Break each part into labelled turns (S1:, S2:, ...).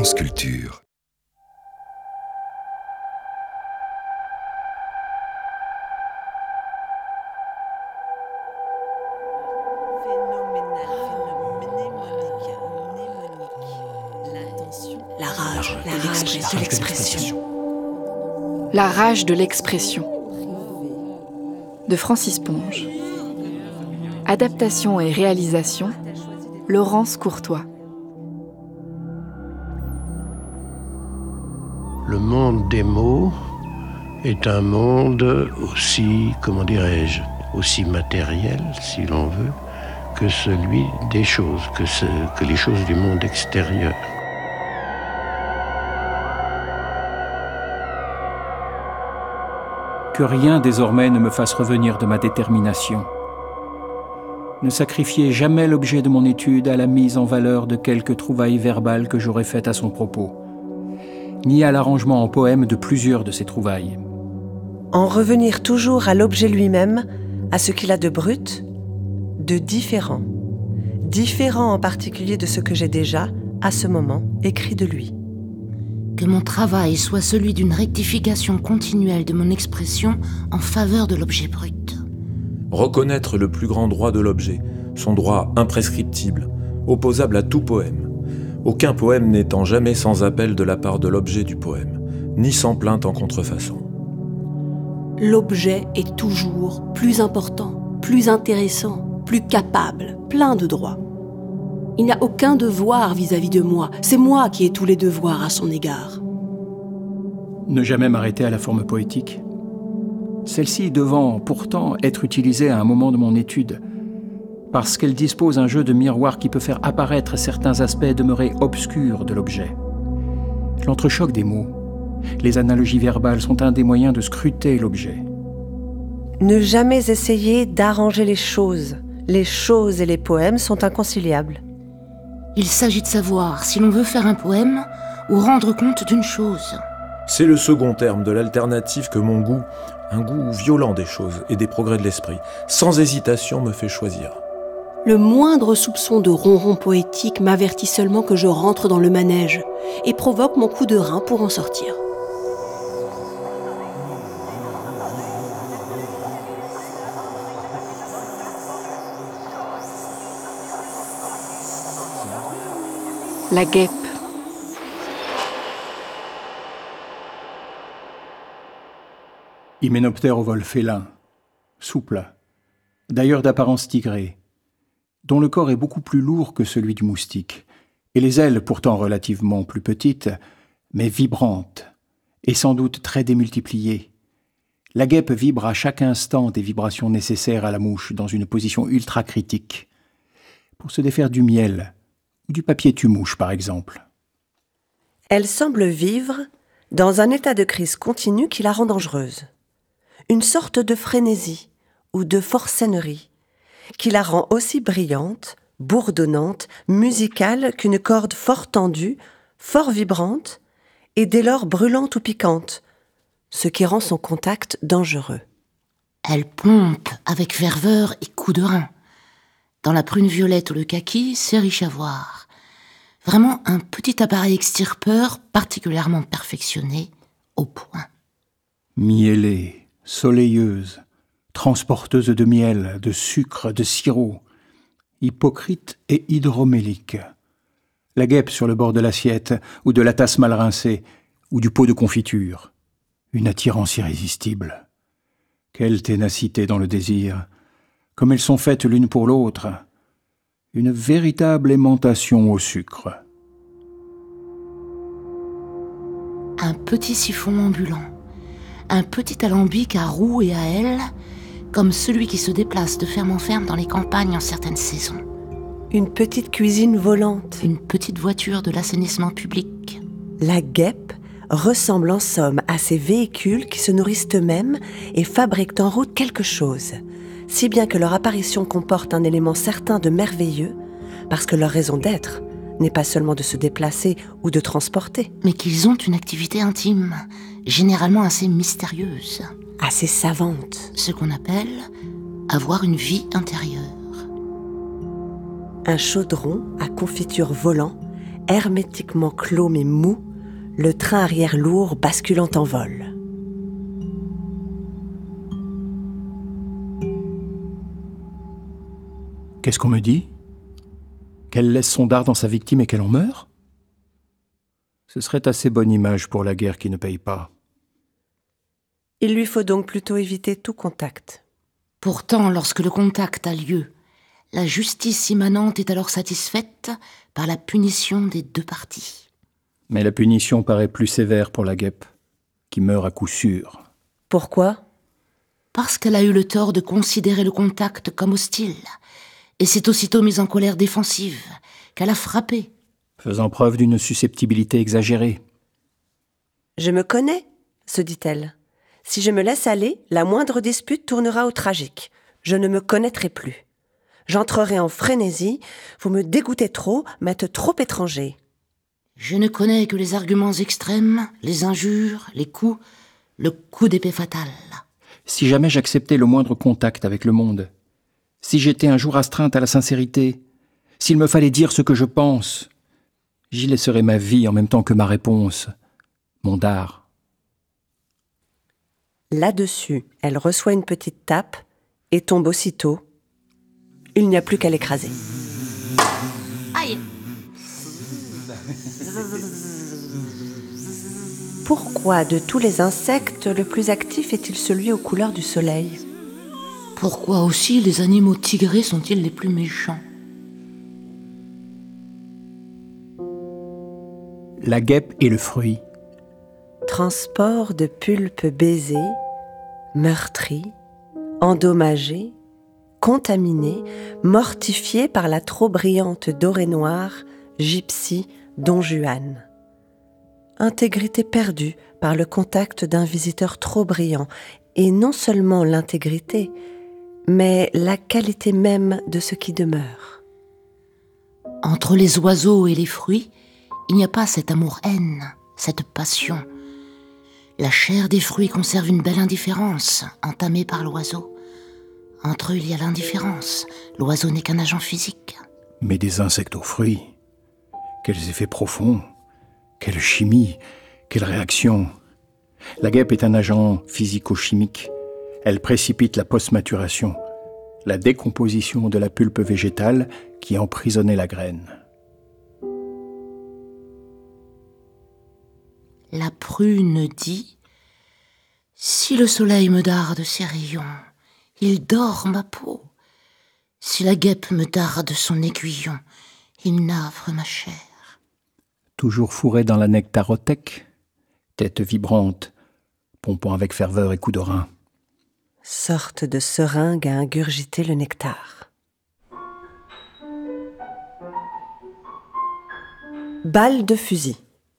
S1: France Culture.
S2: La rage de l'expression.
S3: La rage de l'expression. De Francis Ponge. Adaptation et réalisation, Laurence Courtois.
S4: Le monde des mots est un monde aussi, aussi matériel, si l'on veut, que celui des choses, que les choses du monde extérieur.
S5: Que rien désormais ne me fasse revenir de ma détermination. Ne sacrifiez jamais l'objet de mon étude à la mise en valeur de quelque trouvaille verbale que j'aurais faite à son propos, ni à l'arrangement en poème de plusieurs de ces trouvailles.
S2: En revenir toujours à l'objet lui-même, à ce qu'il a de brut, de différent. Différent en particulier de ce que j'ai déjà, à ce moment, écrit de lui.
S6: Que mon travail soit celui d'une rectification continuelle de mon expression en faveur de l'objet brut.
S7: Reconnaître le plus grand droit de l'objet, son droit imprescriptible, opposable à tout poème. Aucun poème n'étant jamais sans appel de la part de l'objet du poème, ni sans plainte en contrefaçon.
S8: L'objet est toujours plus important, plus intéressant, plus capable, plein de droits. Il n'a aucun devoir vis-à-vis de moi, c'est moi qui ai tous les devoirs à son égard.
S5: Ne jamais m'arrêter à la forme poétique. Celle-ci devant pourtant être utilisée à un moment de mon étude, parce qu'elle dispose d'un jeu de miroir qui peut faire apparaître certains aspects demeurés obscurs de l'objet. L'entrechoc des mots, les analogies verbales sont un des moyens de scruter l'objet.
S2: Ne jamais essayer d'arranger les choses. Les choses et les poèmes sont inconciliables.
S6: Il s'agit de savoir si l'on veut faire un poème ou rendre compte d'une chose.
S7: C'est le second terme de l'alternative que mon goût, un goût violent des choses et des progrès de l'esprit, sans hésitation me fait choisir.
S8: Le moindre soupçon de ronron poétique m'avertit seulement que je rentre dans le manège et provoque mon coup de rein pour en sortir.
S3: La guêpe.
S5: Hyménoptère au vol félin, souple, d'ailleurs d'apparence tigrée, dont le corps est beaucoup plus lourd que celui du moustique, et les ailes pourtant relativement plus petites, mais vibrantes, et sans doute très démultipliées. La guêpe vibre à chaque instant des vibrations nécessaires à la mouche dans une position ultra-critique, pour se défaire du miel, ou du papier tue-mouche par exemple.
S2: Elle semble vivre dans un état de crise continue qui la rend dangereuse. Une sorte de frénésie ou de forçainerie qui la rend aussi brillante, bourdonnante, musicale qu'une corde fort tendue, fort vibrante et dès lors brûlante ou piquante, ce qui rend son contact dangereux.
S6: Elle pompe avec ferveur et coup de rein. Dans la prune violette ou le kaki, c'est riche à voir. Vraiment un petit appareil extirpeur particulièrement perfectionné au point.
S5: Miellée, soleilleuse, transporteuse de miel, de sucre, de sirop, hypocrite et hydromélique. La guêpe sur le bord de l'assiette, ou de la tasse mal rincée, ou du pot de confiture. Une attirance irrésistible. Quelle ténacité dans le désir, comme elles sont faites l'une pour l'autre. Une véritable aimantation au sucre.
S6: Un petit siphon ambulant, un petit alambic à roues et à ailes, comme celui qui se déplace de ferme en ferme dans les campagnes en certaines saisons.
S2: Une petite cuisine volante.
S6: Une petite voiture de l'assainissement public.
S2: La guêpe ressemble en somme à ces véhicules qui se nourrissent eux-mêmes et fabriquent en route quelque chose, si bien que leur apparition comporte un élément certain de merveilleux, parce que leur raison d'être n'est pas seulement de se déplacer ou de transporter.
S6: Mais qu'ils ont une activité intime, généralement assez mystérieuse.
S2: Assez savante.
S6: Ce qu'on appelle avoir une vie intérieure.
S2: Un chaudron à confiture volant hermétiquement clos mais mou, le train arrière lourd basculant en vol.
S5: Qu'est-ce qu'on me dit ? Qu'elle laisse son dard dans sa victime et qu'elle en meurt ? Ce serait assez bonne image pour la guerre qui ne paye pas.
S2: Il lui faut donc plutôt éviter tout contact.
S6: Pourtant, lorsque le contact a lieu, la justice immanente est alors satisfaite par la punition des deux parties.
S5: Mais la punition paraît plus sévère pour la guêpe, qui meurt à coup sûr.
S2: Pourquoi ?
S6: Parce qu'elle a eu le tort de considérer le contact comme hostile, et s'est aussitôt mise en colère défensive, qu'elle a frappé.
S5: Faisant preuve d'une susceptibilité exagérée.
S2: Je me connais, se dit-elle. Si je me laisse aller, la moindre dispute tournera au tragique. Je ne me connaîtrai plus. J'entrerai en frénésie, vous me dégoûtez trop, m'êtes trop étranger.
S6: Je ne connais que les arguments extrêmes, les injures, les coups, le coup d'épée fatal.
S5: Si jamais j'acceptais le moindre contact avec le monde, si j'étais un jour astreinte à la sincérité, s'il me fallait dire ce que je pense, j'y laisserais ma vie en même temps que ma réponse, mon dard.
S2: Là-dessus, elle reçoit une petite tape et tombe aussitôt. Il n'y a plus qu'à l'écraser.
S6: Aïe!
S2: Pourquoi, de tous les insectes, le plus actif est-il celui aux couleurs du soleil ?
S6: Pourquoi aussi les animaux tigrés sont-ils les plus méchants ?
S5: La guêpe et le fruit.
S2: Transport de pulpe baisé, meurtri, endommagé, contaminé, mortifié par la trop brillante dorée noire, gypsy Don Juan. Intégrité perdue par le contact d'un visiteur trop brillant, et non seulement l'intégrité, mais la qualité même de ce qui demeure.
S6: Entre les oiseaux et les fruits, il n'y a pas cet amour-haine, cette passion. La chair des fruits conserve une belle indifférence, entamée par l'oiseau. Entre eux, il y a l'indifférence. L'oiseau n'est qu'un agent physique.
S5: Mais des insectes aux fruits, quels effets profonds, quelle chimie, quelle réaction. La guêpe est un agent physico-chimique. Elle précipite la post-maturation, la décomposition de la pulpe végétale qui emprisonnait la graine.
S6: La prune dit « Si le soleil me darde ses rayons, il dore ma peau. Si la guêpe me darde son aiguillon, il navre ma chair. »
S5: Toujours fourré dans la nectarothèque, tête vibrante, pompant avec ferveur et coup de rein.
S2: Sorte de seringue à ingurgiter le nectar. Balle de fusil.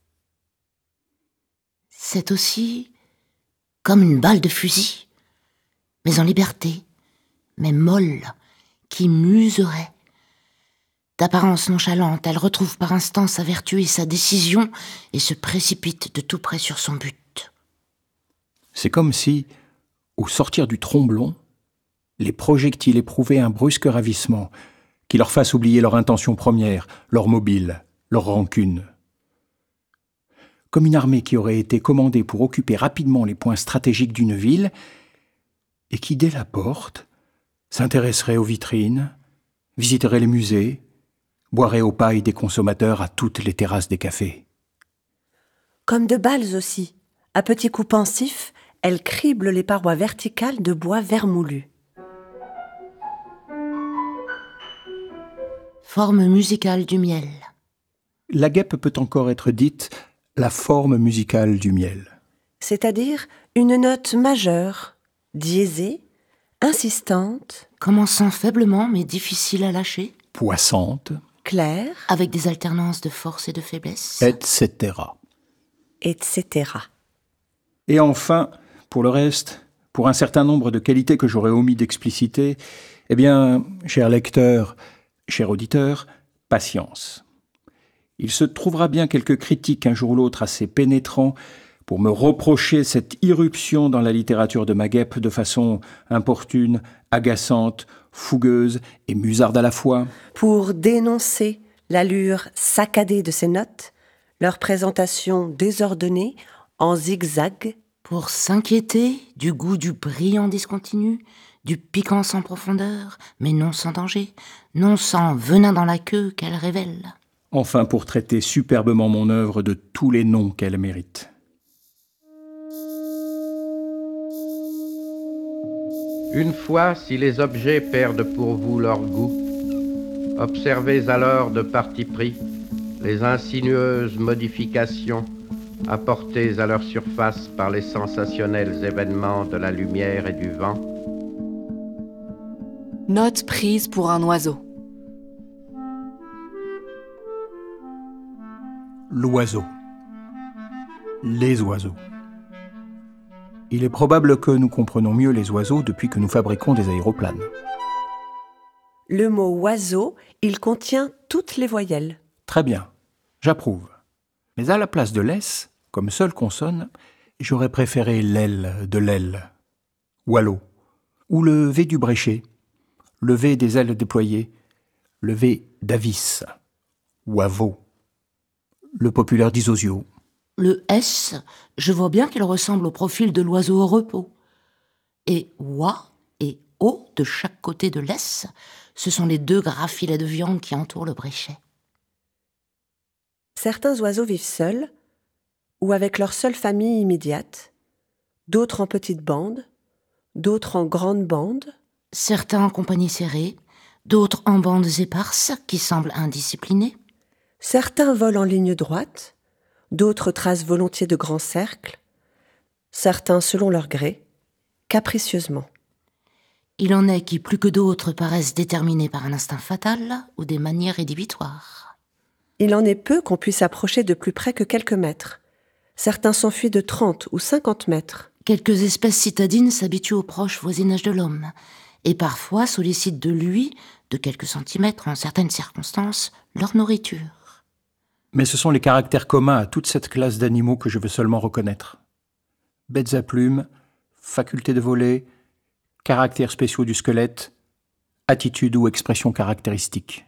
S6: C'est aussi comme une balle de fusil, mais en liberté, mais molle, qui muserait. D'apparence nonchalante, elle retrouve par instant sa vertu et sa décision et se précipite de tout près sur son but.
S5: C'est comme si, au sortir du tromblon, les projectiles éprouvaient un brusque ravissement qui leur fasse oublier leur intention première, leur mobile, leur rancune. Comme une armée qui aurait été commandée pour occuper rapidement les points stratégiques d'une ville et qui, dès la porte, s'intéresserait aux vitrines, visiterait les musées, boirait aux pailles des consommateurs à toutes les terrasses des cafés.
S2: Comme de balles aussi, à petits coups pensifs, elles criblent les parois verticales de bois vermoulu.
S6: Forme musicale du miel.
S5: La guêpe peut encore être dite la forme musicale du miel.
S2: C'est-à-dire une note majeure, diésée, insistante,
S6: Commençant faiblement mais difficile à lâcher,
S5: Poissante,
S2: claire,
S6: avec des alternances de force et de faiblesse.
S5: etc.
S2: etc.
S5: Et enfin, pour le reste, pour un certain nombre de qualités que j'aurais omis d'expliciter, eh bien, cher lecteur, cher auditeur, patience. Il se trouvera bien quelques critiques un jour ou l'autre assez pénétrants pour me reprocher cette irruption dans la littérature de ma guêpe de façon importune, agaçante, fougueuse et musarde à la fois.
S2: Pour dénoncer l'allure saccadée de ses notes, leur présentation désordonnée en zigzag.
S6: Pour s'inquiéter du goût du brillant discontinu, du piquant sans profondeur, mais non sans danger, non sans venin dans la queue qu'elle révèle.
S5: Enfin pour traiter superbement mon œuvre de tous les noms qu'elle mérite.
S1: Une fois, si les objets perdent pour vous leur goût, observez alors de parti pris les insinueuses modifications apportées à leur surface par les sensationnels événements de la lumière et du vent.
S3: Note prise pour un oiseau.
S5: L'oiseau. Les oiseaux. Il est probable que nous comprenons mieux les oiseaux depuis que nous fabriquons des aéroplanes.
S2: Le mot oiseau, il contient toutes les voyelles.
S5: Très bien, j'approuve. Mais à la place de l'S, comme seule consonne, j'aurais préféré l'aile de l'aile, Wallo, ou le V du bréchet, le V des ailes déployées, le V d'avis, Wavo, le populaire d'Isosio.
S6: Le S, je vois bien qu'il ressemble au profil de l'oiseau au repos. Et Wa et O de chaque côté de l'S, ce sont les 2 gras filets de viande qui entourent le bréchet.
S2: Certains oiseaux vivent seuls ou avec leur seule famille immédiate, d'autres en petites bandes, d'autres en grandes bandes.
S6: Certains en compagnie serrée, d'autres en bandes éparses qui semblent indisciplinées.
S2: Certains volent en ligne droite, d'autres tracent volontiers de grands cercles, certains selon leur gré, capricieusement.
S6: Il en est qui, plus que d'autres, paraissent déterminés par un instinct fatal ou des manières rédhibitoires.
S2: Il en est peu qu'on puisse approcher de plus près que quelques mètres. Certains s'enfuient de 30 ou 50 mètres.
S6: Quelques espèces citadines s'habituent au proche voisinage de l'homme et parfois sollicitent de lui, de quelques centimètres en certaines circonstances, leur nourriture.
S5: Mais ce sont les caractères communs à toute cette classe d'animaux que je veux seulement reconnaître. Bêtes à plumes, faculté de voler, caractères spéciaux du squelette, attitude ou expression caractéristique.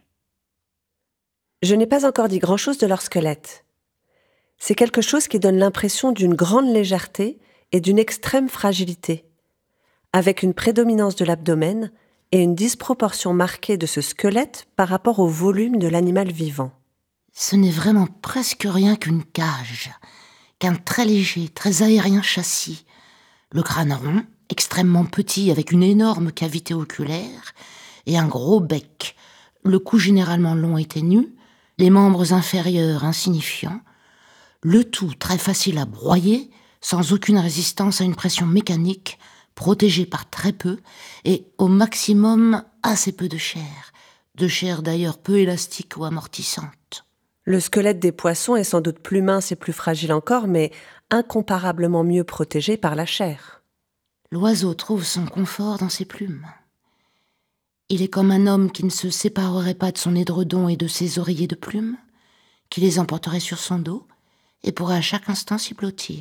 S2: Je n'ai pas encore dit grand-chose de leur squelette. C'est quelque chose qui donne l'impression d'une grande légèreté et d'une extrême fragilité, avec une prédominance de l'abdomen et une disproportion marquée de ce squelette par rapport au volume de l'animal vivant.
S6: Ce n'est vraiment presque rien qu'une cage, qu'un très léger, très aérien châssis, le crâne rond, extrêmement petit avec une énorme cavité oculaire et un gros bec, le cou généralement long et ténu, les membres inférieurs insignifiants, le tout très facile à broyer, sans aucune résistance à une pression mécanique, protégé par très peu et au maximum assez peu de chair d'ailleurs peu élastique ou amortissante.
S2: Le squelette des poissons est sans doute plus mince et plus fragile encore, mais incomparablement mieux protégé par la chair.
S6: L'oiseau trouve son confort dans ses plumes. Il est comme un homme qui ne se séparerait pas de son édredon et de ses oreillers de plumes, qui les emporterait sur son dos et pourrait à chaque instant s'y blottir.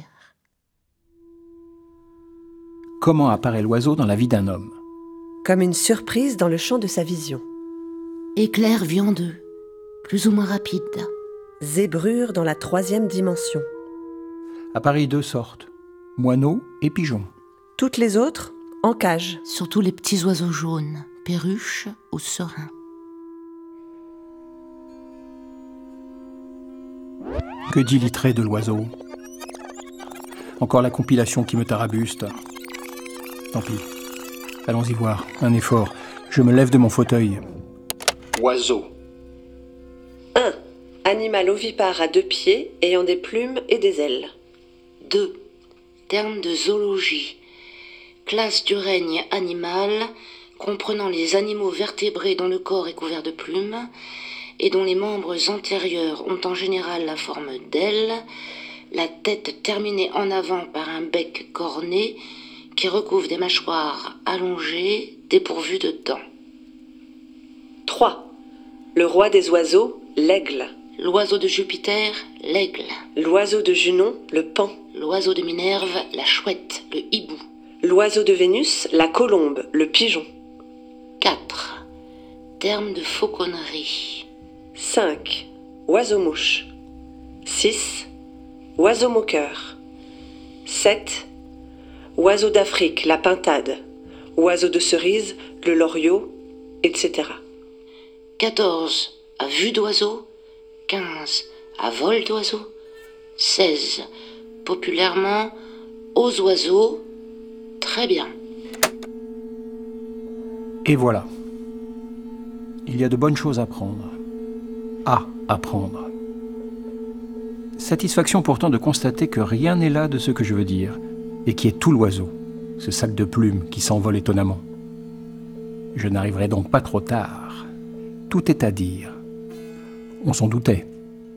S5: Comment apparaît l'oiseau dans la vie d'un homme ?
S2: Comme une surprise dans le champ de sa vision.
S6: Éclair viandeux, plus ou moins rapide.
S2: Zébrure dans la 3e dimension.
S5: Appareil 2 sortes, moineaux et pigeons.
S2: Toutes les autres, en cage.
S6: Surtout les petits oiseaux jaunes, perruches ou serins.
S5: Que dit l'itré de l'oiseau ? Encore la compilation qui me tarabuste. Tant pis. Allons-y voir. Un effort. Je me lève de mon fauteuil.
S4: Oiseau.
S2: 1. Animal ovipare à 2 pieds, ayant des plumes et des ailes.
S6: 2. Terme de zoologie. Classe du règne animal, comprenant les animaux vertébrés dont le corps est couvert de plumes et dont les membres antérieurs ont en général la forme d'ailes, la tête terminée en avant par un bec corné qui recouvre des mâchoires allongées dépourvues de dents.
S2: 3. Le roi des oiseaux, l'aigle.
S6: L'oiseau de Jupiter, l'aigle.
S2: L'oiseau de Junon, le paon.
S6: L'oiseau de Minerve, la chouette, le hibou.
S2: L'oiseau de Vénus, la colombe, le pigeon.
S6: 4. Terme de fauconnerie.
S2: 5. Oiseau-mouche. 6. Oiseau-moqueur. 7. Oiseau d'Afrique, la pintade. Oiseau de cerise, le loriot, etc.
S6: 14. À vue d'oiseau. 15. À vol d'oiseau. 16. Populairement, aux oiseaux. Très bien.
S5: Et voilà. Il y a de bonnes choses à prendre. À apprendre. Satisfaction pourtant de constater que rien n'est là de ce que je veux dire, et qui est tout l'oiseau, ce sac de plumes qui s'envole étonnamment. Je n'arriverai donc pas trop tard. Tout est à dire. On s'en doutait.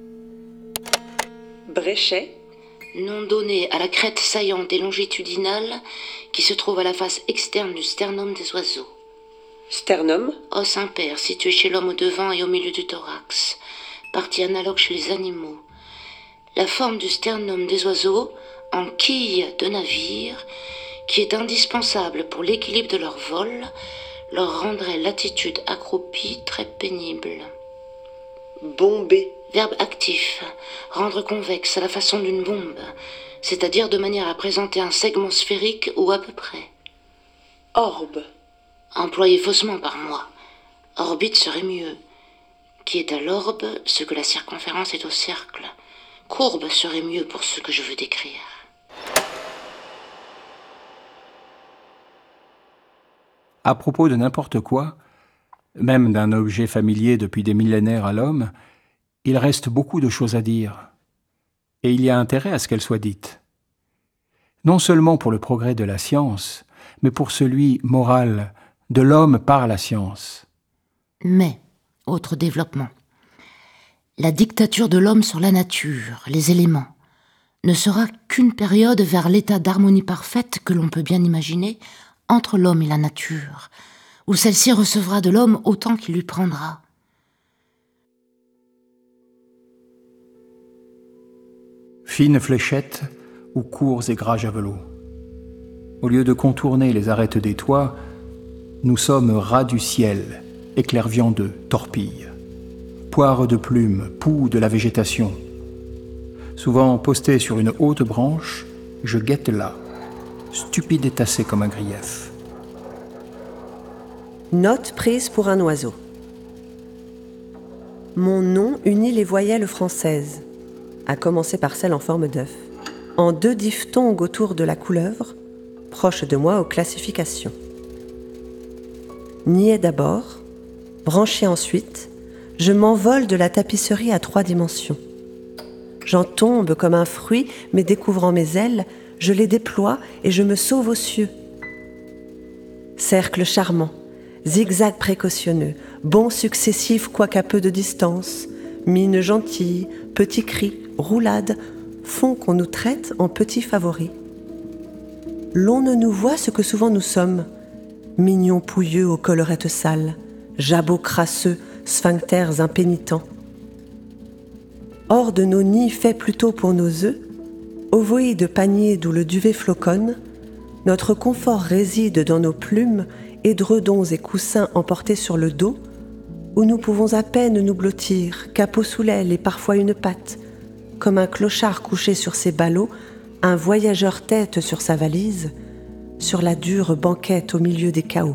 S2: Bréchet.
S6: Nom donné à la crête saillante et longitudinale qui se trouve à la face externe du sternum des oiseaux.
S2: Sternum.
S6: Os impair situé chez l'homme au devant et au milieu du thorax. Partie analogue chez les animaux. La forme du sternum des oiseaux en quille de navire, qui est indispensable pour l'équilibre de leur vol, leur rendrait l'attitude accroupie très pénible.
S2: Bomber.
S6: Verbe actif, rendre convexe à la façon d'une bombe, c'est-à-dire de manière à présenter un segment sphérique ou à peu près.
S2: Orbe.
S6: Employé faussement par moi. Orbite serait mieux, qui est à l'orbe ce que la circonférence est au cercle. Courbe serait mieux pour ce que je veux décrire.
S5: À propos de n'importe quoi, même d'un objet familier depuis des millénaires à l'homme, il reste beaucoup de choses à dire. Et il y a intérêt à ce qu'elles soient dites. Non seulement pour le progrès de la science, mais pour celui moral de l'homme par la science.
S6: Mais, autre développement, la dictature de l'homme sur la nature, les éléments, ne sera qu'une période vers l'état d'harmonie parfaite que l'on peut bien imaginer entre l'homme et la nature, où celle-ci recevra de l'homme autant qu'il lui prendra.
S5: Fines fléchettes ou courts et gras javelots. Au lieu de contourner les arêtes des toits, nous sommes rats du ciel, éclairs viandeux, torpilles, poires de plumes, poux de la végétation. Souvent posté sur une haute branche, je guette là, stupide et tassé comme un grief.
S2: Note prise pour un oiseau. Mon nom unit les voyelles françaises, à commencer par celle en forme d'œuf, en 2 diphtongues autour de la couleuvre, proche de moi aux classifications. Niais d'abord, branché ensuite, je m'envole de la tapisserie à 3 dimensions. J'en tombe comme un fruit, mais découvrant mes ailes, je les déploie et je me sauve aux cieux. Cercle charmant, zigzag précautionneux, bond successif quoiqu'à peu de distance, mine gentille, petits cris, roulades, font qu'on nous traite en petits favoris. L'on ne nous voit ce que souvent nous sommes, mignons pouilleux aux collerettes sales, jabots crasseux, sphincters impénitents. Hors de nos nids faits plutôt pour nos œufs, ovoïdes paniers d'où le duvet floconne, notre confort réside dans nos plumes, édredons et coussins emportés sur le dos, où nous pouvons à peine nous blottir, capot sous l'aile et parfois une patte, comme un clochard couché sur ses ballots, un voyageur tête sur sa valise, sur la dure banquette au milieu des chaos.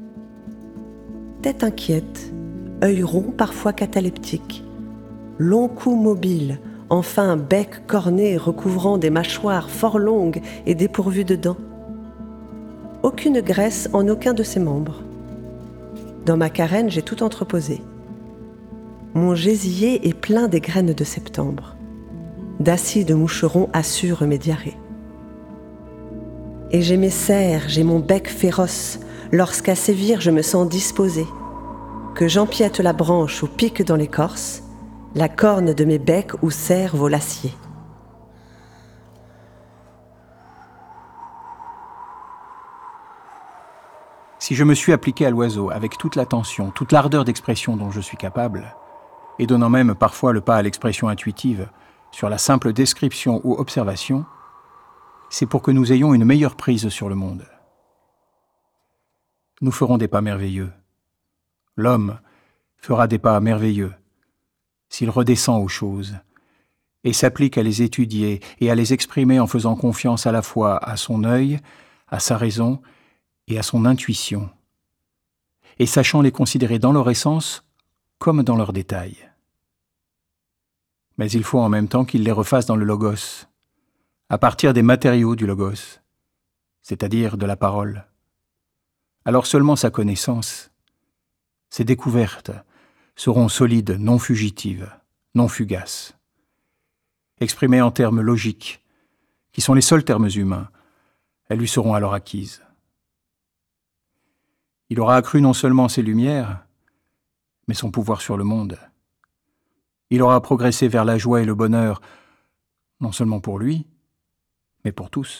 S2: Tête inquiète, œil rond parfois cataleptique, long cou mobile, enfin bec corné recouvrant des mâchoires fort longues et dépourvues de dents. Aucune graisse en aucun de ses membres. Dans ma carène, j'ai tout entreposé. Mon gésier est plein des graines de septembre. D'acides moucherons assurent mes diarrhées. Et j'ai mes serres, j'ai mon bec féroce, lorsqu'à sévir je me sens disposée. Que j'empiète la branche ou pique dans l'écorce, la corne de mes becs ou serres vaut l'acier.
S5: Si je me suis appliqué à l'oiseau avec toute l'attention, toute l'ardeur d'expression dont je suis capable, et donnant même parfois le pas à l'expression intuitive sur la simple description ou observation, c'est pour que nous ayons une meilleure prise sur le monde. Nous ferons des pas merveilleux. L'homme fera des pas merveilleux, s'il redescend aux choses et s'applique à les étudier et à les exprimer en faisant confiance à la fois à son œil, à sa raison et à son intuition, et sachant les considérer dans leur essence comme dans leurs détails. Mais il faut en même temps qu'il les refasse dans le logos, à partir des matériaux du logos, c'est-à-dire de la parole. Alors seulement sa connaissance, ses découvertes seront solides, non fugitives, non fugaces. Exprimées en termes logiques, qui sont les seuls termes humains, elles lui seront alors acquises. Il aura accru non seulement ses lumières, mais son pouvoir sur le monde. Il aura progressé vers la joie et le bonheur, non seulement pour lui, mais pour tous.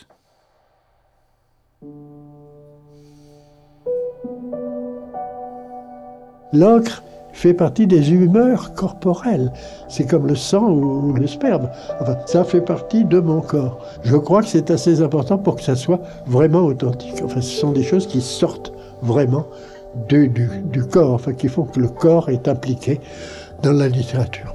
S9: L'encre fait partie des humeurs corporelles. C'est comme le sang ou le sperme. Enfin, ça fait partie de mon corps. Je crois que c'est assez important pour que ça soit vraiment authentique. Enfin, ce sont des choses qui sortent vraiment du corps, enfin, qui font que le corps est impliqué dans la littérature.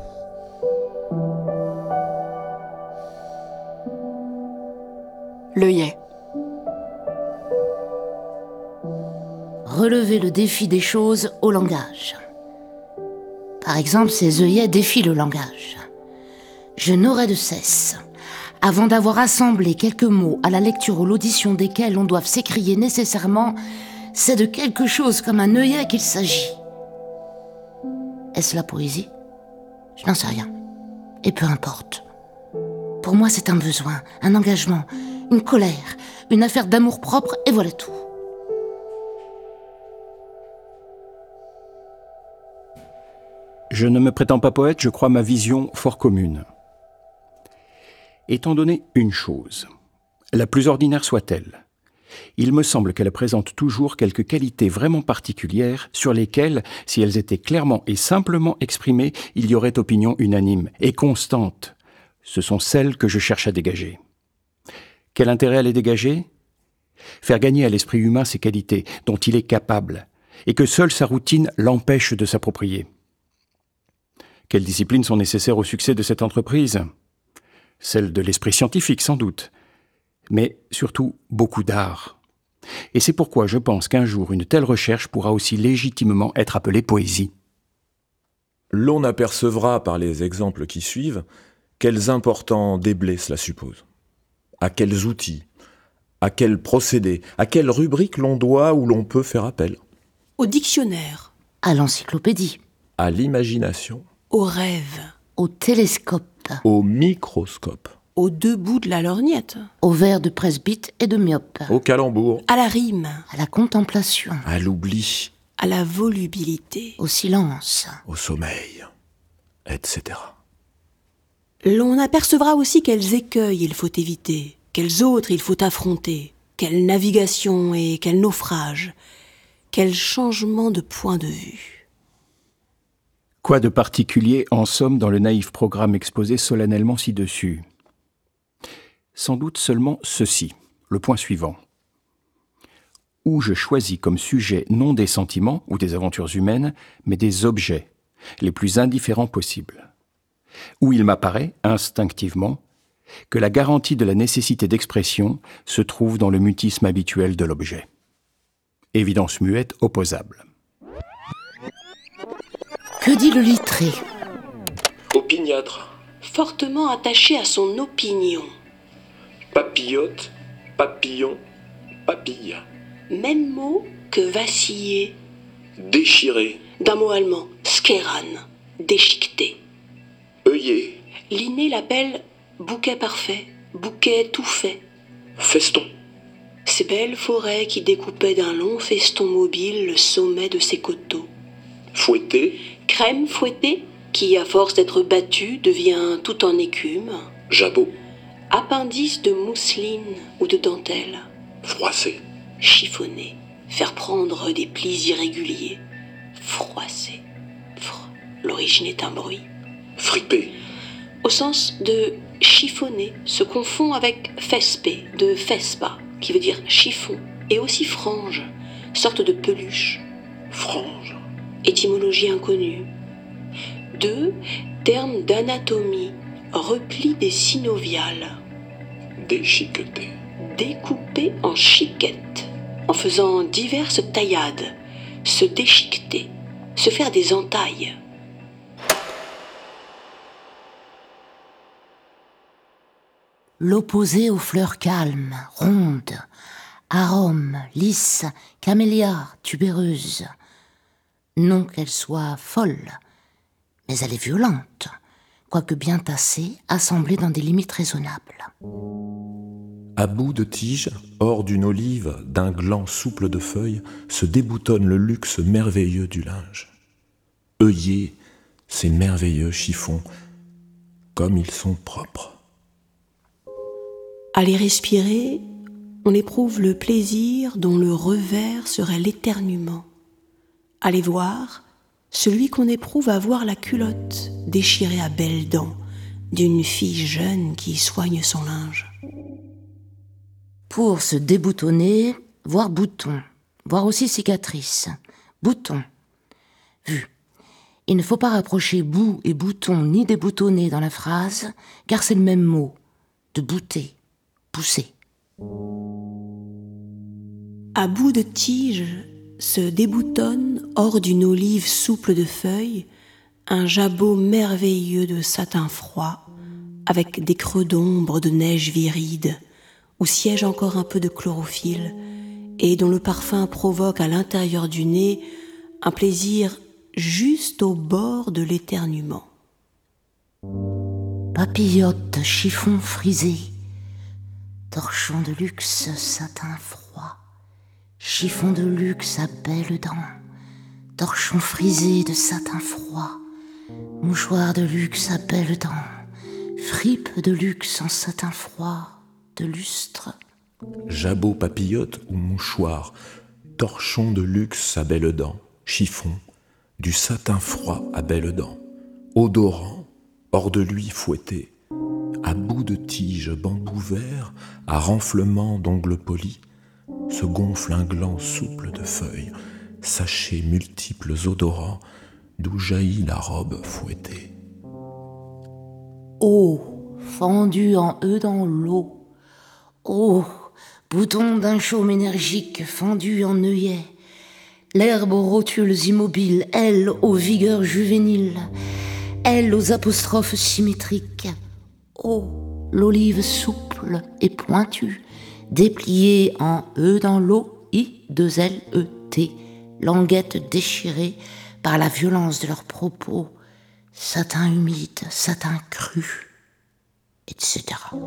S3: L'œillet.
S6: Relever le défi des choses au langage. Par exemple, ces œillets défient le langage. Je n'aurai de cesse, avant d'avoir assemblé quelques mots à la lecture ou l'audition desquels on doit s'écrier nécessairement, c'est de quelque chose comme un œillet qu'il s'agit. Est-ce la poésie ? Je n'en sais rien. Et peu importe. Pour moi, c'est un besoin, un engagement, une colère, une affaire d'amour-propre, et voilà tout.
S5: Je ne me prétends pas poète, je crois ma vision fort commune. Étant donné une chose, la plus ordinaire soit-elle, il me semble qu'elle présente toujours quelques qualités vraiment particulières sur lesquelles, si elles étaient clairement et simplement exprimées, il y aurait opinion unanime et constante. Ce sont celles que je cherche à dégager. Quel intérêt à les dégager ? Faire gagner à l'esprit humain ces qualités dont il est capable et que seule sa routine l'empêche de s'approprier. Quelles disciplines sont nécessaires au succès de cette entreprise ? Celle de l'esprit scientifique, sans doute, mais surtout beaucoup d'art. Et c'est pourquoi je pense qu'un jour une telle recherche pourra aussi légitimement être appelée poésie.
S7: L'on apercevra par les exemples qui suivent quels importants déblais cela suppose. À quels outils, à quels procédés, à quelles rubriques l'on doit ou l'on peut faire appel.
S8: Au dictionnaire.
S6: À l'encyclopédie.
S7: À l'imagination.
S8: Au rêve.
S6: Au télescope.
S7: Au microscope.
S8: Aux deux bouts de la lorgnette.
S6: Au verre de presbyte et de myope.
S7: Au calembour.
S8: À la rime.
S6: À la contemplation.
S7: À l'oubli.
S8: À la volubilité.
S6: Au silence.
S7: Au sommeil, etc.
S8: L'on apercevra aussi quels écueils il faut éviter, quels autres il faut affronter, quelle navigation et quel naufrage, quel changement de point de vue.
S5: Quoi de particulier, en somme, dans le naïf programme exposé solennellement ci-dessus ? Sans doute seulement ceci, le point suivant. Où je choisis comme sujet non des sentiments ou des aventures humaines, mais des objets, les plus indifférents possibles. Où il m'apparaît, instinctivement, que la garantie de la nécessité d'expression se trouve dans le mutisme habituel de l'objet. Évidence muette opposable.
S6: Que dit le littré ?
S7: Opiniâtre.
S8: Fortement attaché à son opinion.
S7: Papillote, papillon, papille.
S8: Même mot que vaciller.
S7: Déchiré.
S8: D'un mot allemand, skeran, déchiqueté.
S7: Œillet.
S8: Linné l'appelle bouquet parfait, bouquet tout fait.
S7: Feston.
S8: Ces belles forêts qui découpaient d'un long feston mobile le sommet de ses coteaux.
S7: Fouetté.
S8: Crème fouettée qui, à force d'être battue, devient tout en écume.
S7: Jabot.
S8: Appendice de mousseline ou de dentelle.
S7: Froissé.
S8: Chiffonner, faire prendre des plis irréguliers. Froisser. L'origine est un bruit.
S7: Fripé.
S8: Au sens de chiffonner se confond avec fesper, de fespa, qui veut dire chiffon, et aussi frange, sorte de peluche.
S7: Frange.
S8: Étymologie inconnue. 2. Terme d'anatomie, repli des synoviales.
S4: Déchiqueté.
S8: Découper en chiquettes, en faisant diverses taillades, se déchiqueter, se faire des entailles.
S6: L'opposé aux fleurs calmes, rondes, arômes, lisses, camélias, tubéreuses. Non qu'elle soit folle, mais elle est violente, quoique bien tassée, assemblée dans des limites raisonnables.
S7: À bout de tige, hors d'une olive, d'un gland souple de feuilles, se déboutonne le luxe merveilleux du linge. Œillés, ces merveilleux chiffons, comme ils sont propres.
S8: À les respirer, on éprouve le plaisir dont le revers serait l'éternuement. À les voir, celui qu'on éprouve à voir la culotte déchirée à belles dents d'une fille jeune qui soigne son linge.
S6: Pour se déboutonner, voir bouton, voir aussi cicatrice, bouton. Vu. Il ne faut pas rapprocher bout et bouton ni déboutonner dans la phrase, car c'est le même mot, de bouter, pousser.
S8: À bout de tige se déboutonne hors d'une olive souple de feuilles un jabot merveilleux de satin froid, avec des creux d'ombre de neige viride, où siège encore un peu de chlorophylle, et dont le parfum provoque à l'intérieur du nez un plaisir juste au bord de l'éternuement.
S6: Papillote, chiffon frisé, torchon de luxe, satin froid, chiffon de luxe à belles dents, torchon frisé de satin froid, mouchoir de luxe à belles dents, fripe de luxe en satin froid, de lustre.
S7: Jabot papillote ou mouchoir, torchon de luxe à belles dents, chiffon, du satin froid à belles dents, odorant, hors de lui fouetté, à bout de tige, bambou vert, à renflement d'ongles polis, se gonfle un gland souple de feuilles, sachets multiples odorants, d'où jaillit la robe fouettée.
S6: Eau, fendue en eux dans l'eau. Oh, bouton d'un chaume énergique fendu en œillet, l'herbe aux rotules immobiles, elle aux vigueurs juvéniles, elle aux apostrophes symétriques. Oh, l'olive souple et pointue, dépliée en E dans l'eau, I2LET, languette déchirée par la violence de leurs propos, satin humide, satin cru, etc.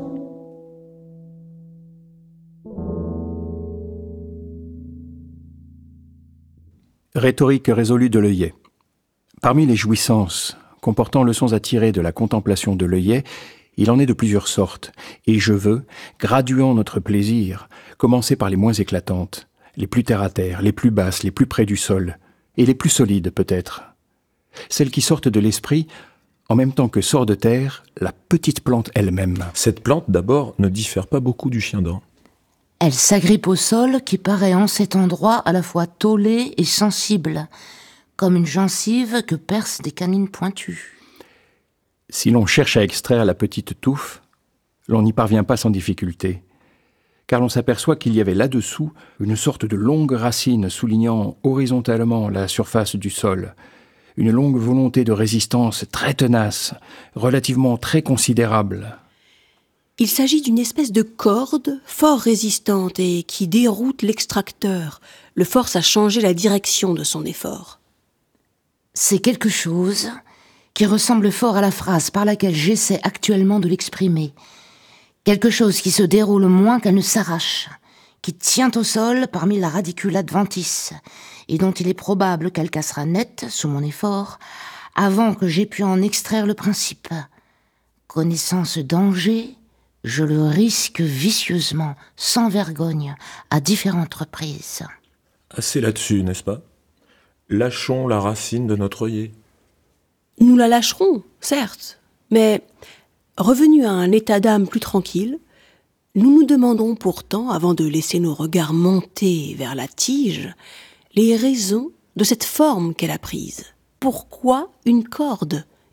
S5: Rhétorique résolue de l'œillet. Parmi les jouissances comportant leçons à tirer de la contemplation de l'œillet, il en est de plusieurs sortes, et je veux, graduant notre plaisir, commencer par les moins éclatantes, les plus terre-à-terre, les plus basses, les plus près du sol, et les plus solides peut-être. Celles qui sortent de l'esprit, en même temps que sort de terre la petite plante elle-même.
S7: Cette plante, d'abord, ne diffère pas beaucoup du chien-dent.
S6: Elle s'agrippe au sol qui paraît en cet endroit à la fois tôlé et sensible, comme une gencive que percent des canines pointues.
S5: Si l'on cherche à extraire la petite touffe, l'on n'y parvient pas sans difficulté, car l'on s'aperçoit qu'il y avait là-dessous une sorte de longue racine soulignant horizontalement la surface du sol, une longue volonté de résistance très tenace, relativement très considérable.
S8: Il s'agit d'une espèce de corde fort résistante et qui déroute l'extracteur, le force à changer la direction de son effort.
S6: C'est quelque chose qui ressemble fort à la phrase par laquelle j'essaie actuellement de l'exprimer. Quelque chose qui se déroule moins qu'elle ne s'arrache, qui tient au sol parmi la radicule adventice, et dont il est probable qu'elle cassera net, sous mon effort, avant que j'aie pu en extraire le principe. Connaissant ce danger, je le risque vicieusement, sans vergogne, à différentes reprises.
S7: Assez là-dessus, n'est-ce pas ? Lâchons la racine de notre œillet.
S8: Nous la lâcherons, certes, mais revenus à un état d'âme plus tranquille, nous nous demandons pourtant, avant de laisser nos regards monter vers la tige, les raisons de cette forme qu'elle a prise. Pourquoi une corde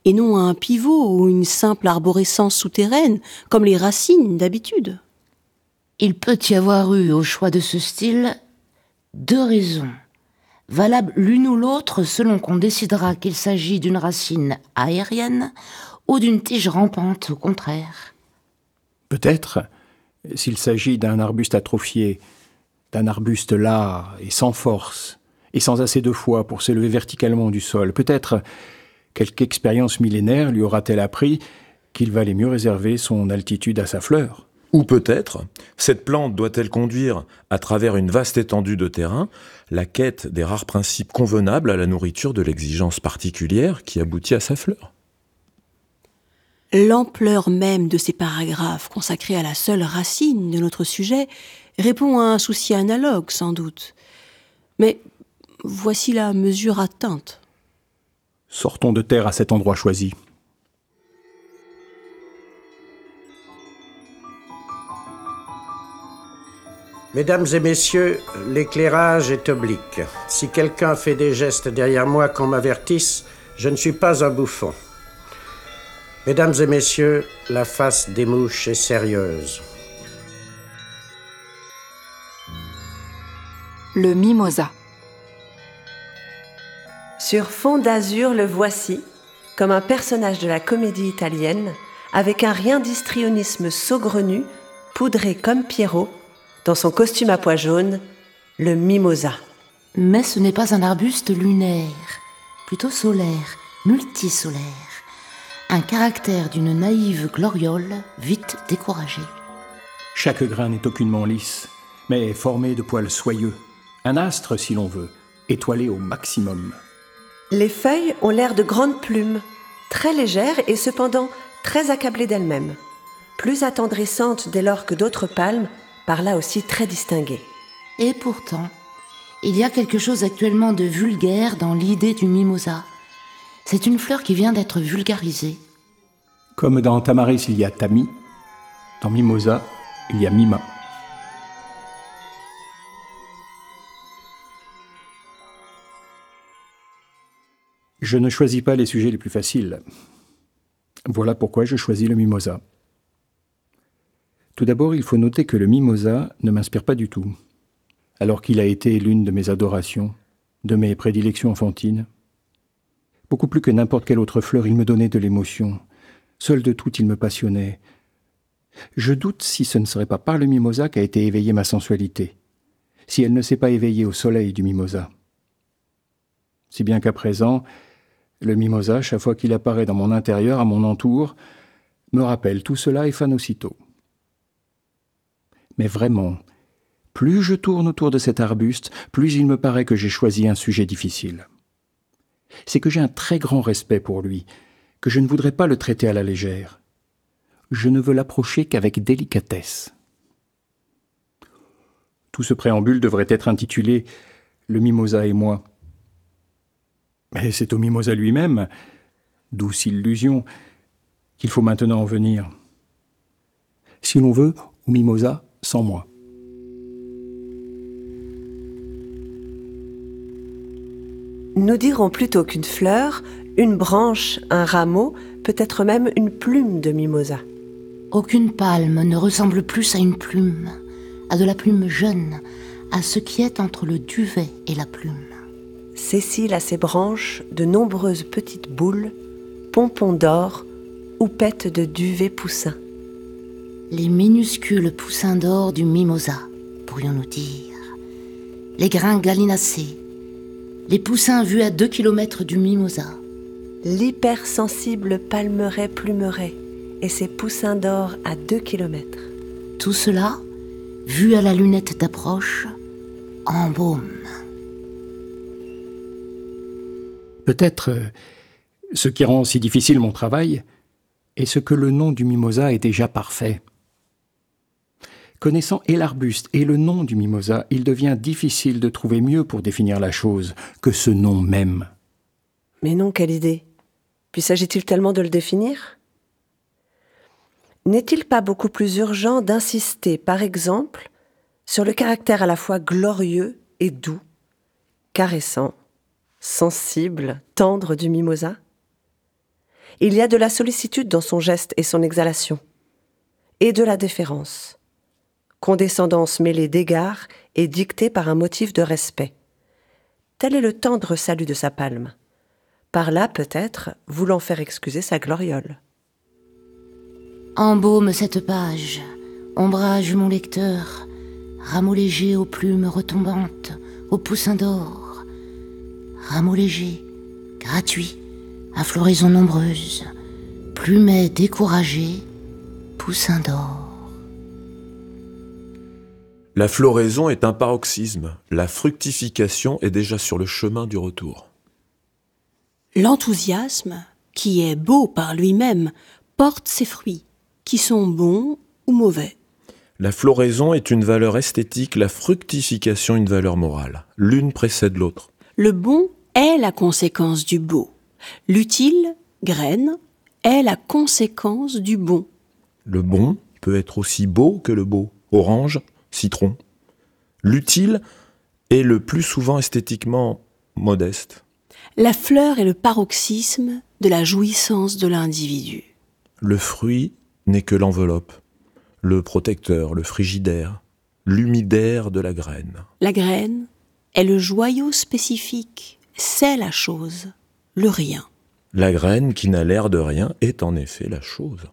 S8: et non à un pivot ou une simple arborescence souterraine, comme les racines d'habitude.
S6: Il peut y avoir eu au choix de ce style 2 raisons, valables l'une ou l'autre selon qu'on décidera qu'il s'agit d'une racine aérienne ou d'une tige rampante au contraire.
S5: Peut-être, s'il s'agit d'un arbuste atrophié, d'un arbuste las et sans force, et sans assez de foi pour s'élever verticalement du sol, peut-être quelque expérience millénaire lui aura-t-elle appris qu'il valait mieux réserver son altitude à sa fleur.
S7: Ou peut-être, cette plante doit-elle conduire, à travers une vaste étendue de terrain, la quête des rares principes convenables à la nourriture de l'exigence particulière qui aboutit à sa fleur.
S8: L'ampleur même de ces paragraphes consacrés à la seule racine de notre sujet répond à un souci analogue, sans doute. Mais voici la mesure atteinte.
S5: Sortons de terre à cet endroit choisi.
S1: Mesdames et messieurs, l'éclairage est oblique. Si quelqu'un fait des gestes derrière moi qu'on m'avertisse, je ne suis pas un bouffon. Mesdames et messieurs, la face des mouches est sérieuse.
S3: Le mimosa.
S2: Sur fond d'azur, le voici, comme un personnage de la comédie italienne, avec un rien d'histrionisme saugrenu, poudré comme Pierrot, dans son costume à pois jaunes, le mimosa.
S6: Mais ce n'est pas un arbuste lunaire, plutôt solaire, multisolaire. Un caractère d'une naïve gloriole, vite découragée.
S5: Chaque grain n'est aucunement lisse, mais formé de poils soyeux. Un astre, si l'on veut, étoilé au maximum.
S2: Les feuilles ont l'air de grandes plumes, très légères et cependant très accablées d'elles-mêmes, plus attendrissantes dès lors que d'autres palmes, par là aussi très distinguées.
S6: Et pourtant, il y a quelque chose actuellement de vulgaire dans l'idée du mimosa. C'est une fleur qui vient d'être vulgarisée.
S5: Comme dans Tamaris, il y a Tami, dans Mimosa, il y a Mima. Je ne choisis pas les sujets les plus faciles. Voilà pourquoi je choisis le mimosa. Tout d'abord, il faut noter que le mimosa ne m'inspire pas du tout, alors qu'il a été l'une de mes adorations, de mes prédilections enfantines. Beaucoup plus que n'importe quelle autre fleur, il me donnait de l'émotion. Seul de toutes, il me passionnait. Je doute si ce ne serait pas par le mimosa qu'a été éveillée ma sensualité, si elle ne s'est pas éveillée au soleil du mimosa. Si bien qu'à présent, le mimosa, chaque fois qu'il apparaît dans mon intérieur, à mon entour, me rappelle tout cela et fane aussitôt. Mais vraiment, plus je tourne autour de cet arbuste, plus il me paraît que j'ai choisi un sujet difficile. C'est que j'ai un très grand respect pour lui, que je ne voudrais pas le traiter à la légère. Je ne veux l'approcher qu'avec délicatesse. Tout ce préambule devrait être intitulé « Le mimosa et moi ». Mais c'est au mimosa lui-même, douce illusion, qu'il faut maintenant en venir. Si l'on veut, au mimosa sans moi.
S2: Nous dirons plutôt qu'une fleur, une branche, un rameau, peut-être même une plume de mimosa.
S6: Aucune palme ne ressemble plus à une plume, à de la plume jeune, à ce qui est entre le duvet et la plume.
S2: Cécile à ses branches de nombreuses petites boules, pompons d'or, houppettes de duvet poussin.
S6: Les minuscules poussins d'or du mimosa, pourrions-nous dire. Les grains gallinacés, les poussins vus à 2 kilomètres du mimosa.
S2: L'hypersensible palmeraie plumeraie et ses poussins d'or à 2 kilomètres.
S6: Tout cela, vu à la lunette d'approche, embaume.
S5: Peut-être ce qui rend si difficile mon travail est ce que le nom du mimosa est déjà parfait. Connaissant et l'arbuste et le nom du mimosa, il devient difficile de trouver mieux pour définir la chose que ce nom même.
S2: Mais non, quelle idée! Puis s'agit-il tellement de le définir? N'est-il pas beaucoup plus urgent d'insister, par exemple, sur le caractère à la fois glorieux et doux, caressant, sensible, tendre du mimosa? Il y a de la sollicitude dans son geste et son exhalation, et de la déférence, condescendance mêlée d'égard et dictée par un motif de respect. Tel est le tendre salut de sa palme, par là peut-être voulant faire excuser sa gloriole.
S6: Embaume cette page, ombrage mon lecteur, rameau léger aux plumes retombantes, aux poussins d'or. Rameau léger, gratuit, à floraison nombreuse, plumet découragé, poussins d'or.
S7: La floraison est un paroxysme, la fructification est déjà sur le chemin du retour.
S8: L'enthousiasme, qui est beau par lui-même, porte ses fruits, qui sont bons ou mauvais.
S7: La floraison est une valeur esthétique, la fructification une valeur morale. L'une précède l'autre.
S8: Le bon est la conséquence du beau. L'utile, graine, est la conséquence du bon.
S7: Le bon peut être aussi beau que le beau. Orange, citron. L'utile est le plus souvent esthétiquement modeste.
S8: La fleur est le paroxysme de la jouissance de l'individu.
S7: Le fruit n'est que l'enveloppe, le protecteur, le frigidaire, l'humidaire de la graine.
S8: La graine est le joyau spécifique, c'est la chose, le rien.
S7: La graine qui n'a l'air de rien est en effet la chose.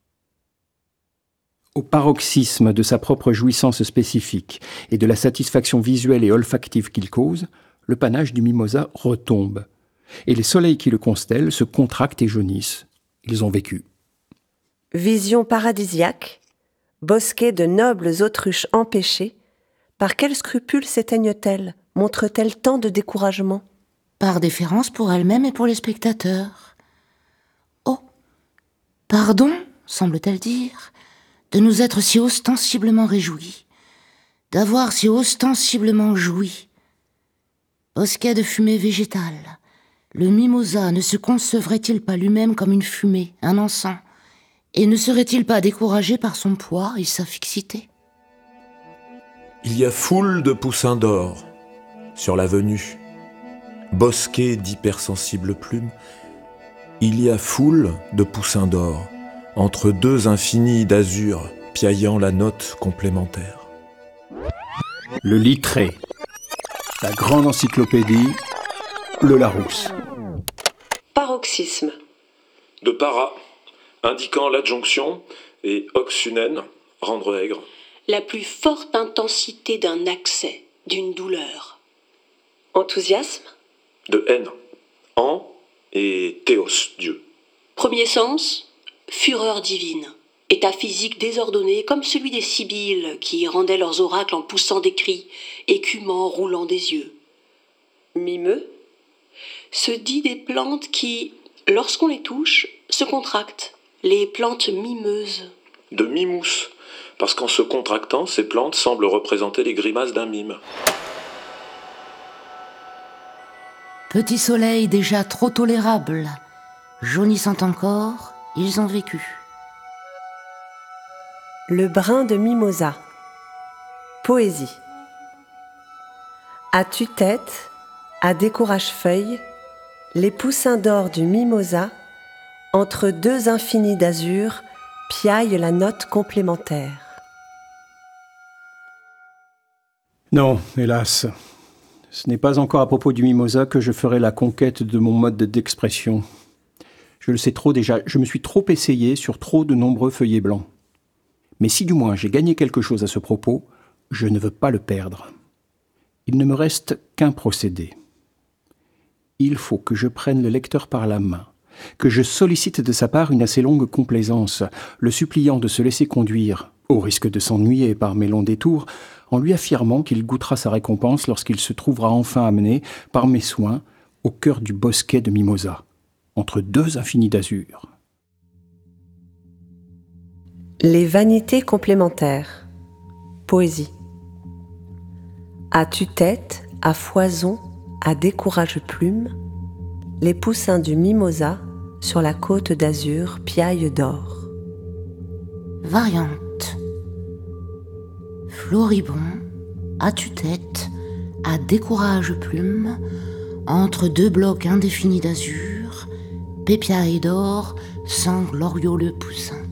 S5: Au paroxysme de sa propre jouissance spécifique et de la satisfaction visuelle et olfactive qu'il cause, le panache du mimosa retombe, et les soleils qui le constellent se contractent et jaunissent. Ils ont vécu.
S2: Vision paradisiaque, bosquet de nobles autruches empêchées, par quel scrupule s'éteignent-elles, montrent-elles tant de découragement ?
S6: Par déférence pour elle-même et pour les spectateurs. Oh, pardon, semble-t-elle dire, de nous être si ostensiblement réjouis, d'avoir si ostensiblement joui. Bosquet de fumée végétale, le mimosa ne se concevrait-il pas lui-même comme une fumée, un encens, et ne serait-il pas découragé par son poids et sa fixité ?
S7: Il y a foule de poussins d'or sur l'avenue, bosquet d'hypersensibles plumes. Il y a foule de poussins d'or entre deux infinis d'azur piaillant la note complémentaire.
S5: Le Littré, la grande encyclopédie, le Larousse.
S2: Paroxysme.
S7: De para, indiquant l'adjonction, et oxunène, rendre aigre.
S8: La plus forte intensité d'un accès, d'une douleur.
S2: Enthousiasme.
S7: De haine, en et théos, Dieu.
S8: Premier sens, fureur divine. État physique désordonné comme celui des sibylles qui rendaient leurs oracles en poussant des cris, écumant, roulant des yeux.
S2: Mimeux.
S8: Se dit des plantes qui, lorsqu'on les touche, se contractent. Les plantes mimeuses.
S7: De mimous, parce qu'en se contractant, ces plantes semblent représenter les grimaces d'un mime.
S6: Petit soleil déjà trop tolérable, jaunissant encore, ils ont vécu.
S2: Le brin de mimosa. Poésie. À tue-tête, à décourage-feuille, les poussins d'or du mimosa, entre deux infinis d'azur, piaillent la note complémentaire.
S5: Non, hélas, ce n'est pas encore à propos du mimosa que je ferai la conquête de mon mode d'expression. Je le sais trop déjà, je me suis trop essayé sur trop de nombreux feuillets blancs. Mais si du moins j'ai gagné quelque chose à ce propos, je ne veux pas le perdre. Il ne me reste qu'un procédé. Il faut que je prenne le lecteur par la main, que je sollicite de sa part une assez longue complaisance, le suppliant de se laisser conduire, au risque de s'ennuyer par mes longs détours, en lui affirmant qu'il goûtera sa récompense lorsqu'il se trouvera enfin amené, par mes soins, au cœur du bosquet de mimosa, entre deux infinis d'azur.
S2: Les vanités complémentaires. Poésie. À tue-tête, à foison, à décourage-plume, les poussins du mimosa sur la côte d'azur piaillent d'or.
S6: Variante. Floribond, à tue-tête, à décourage-plume, entre deux blocs indéfinis d'azur, pépiaille d'or, sans glorioleux poussin.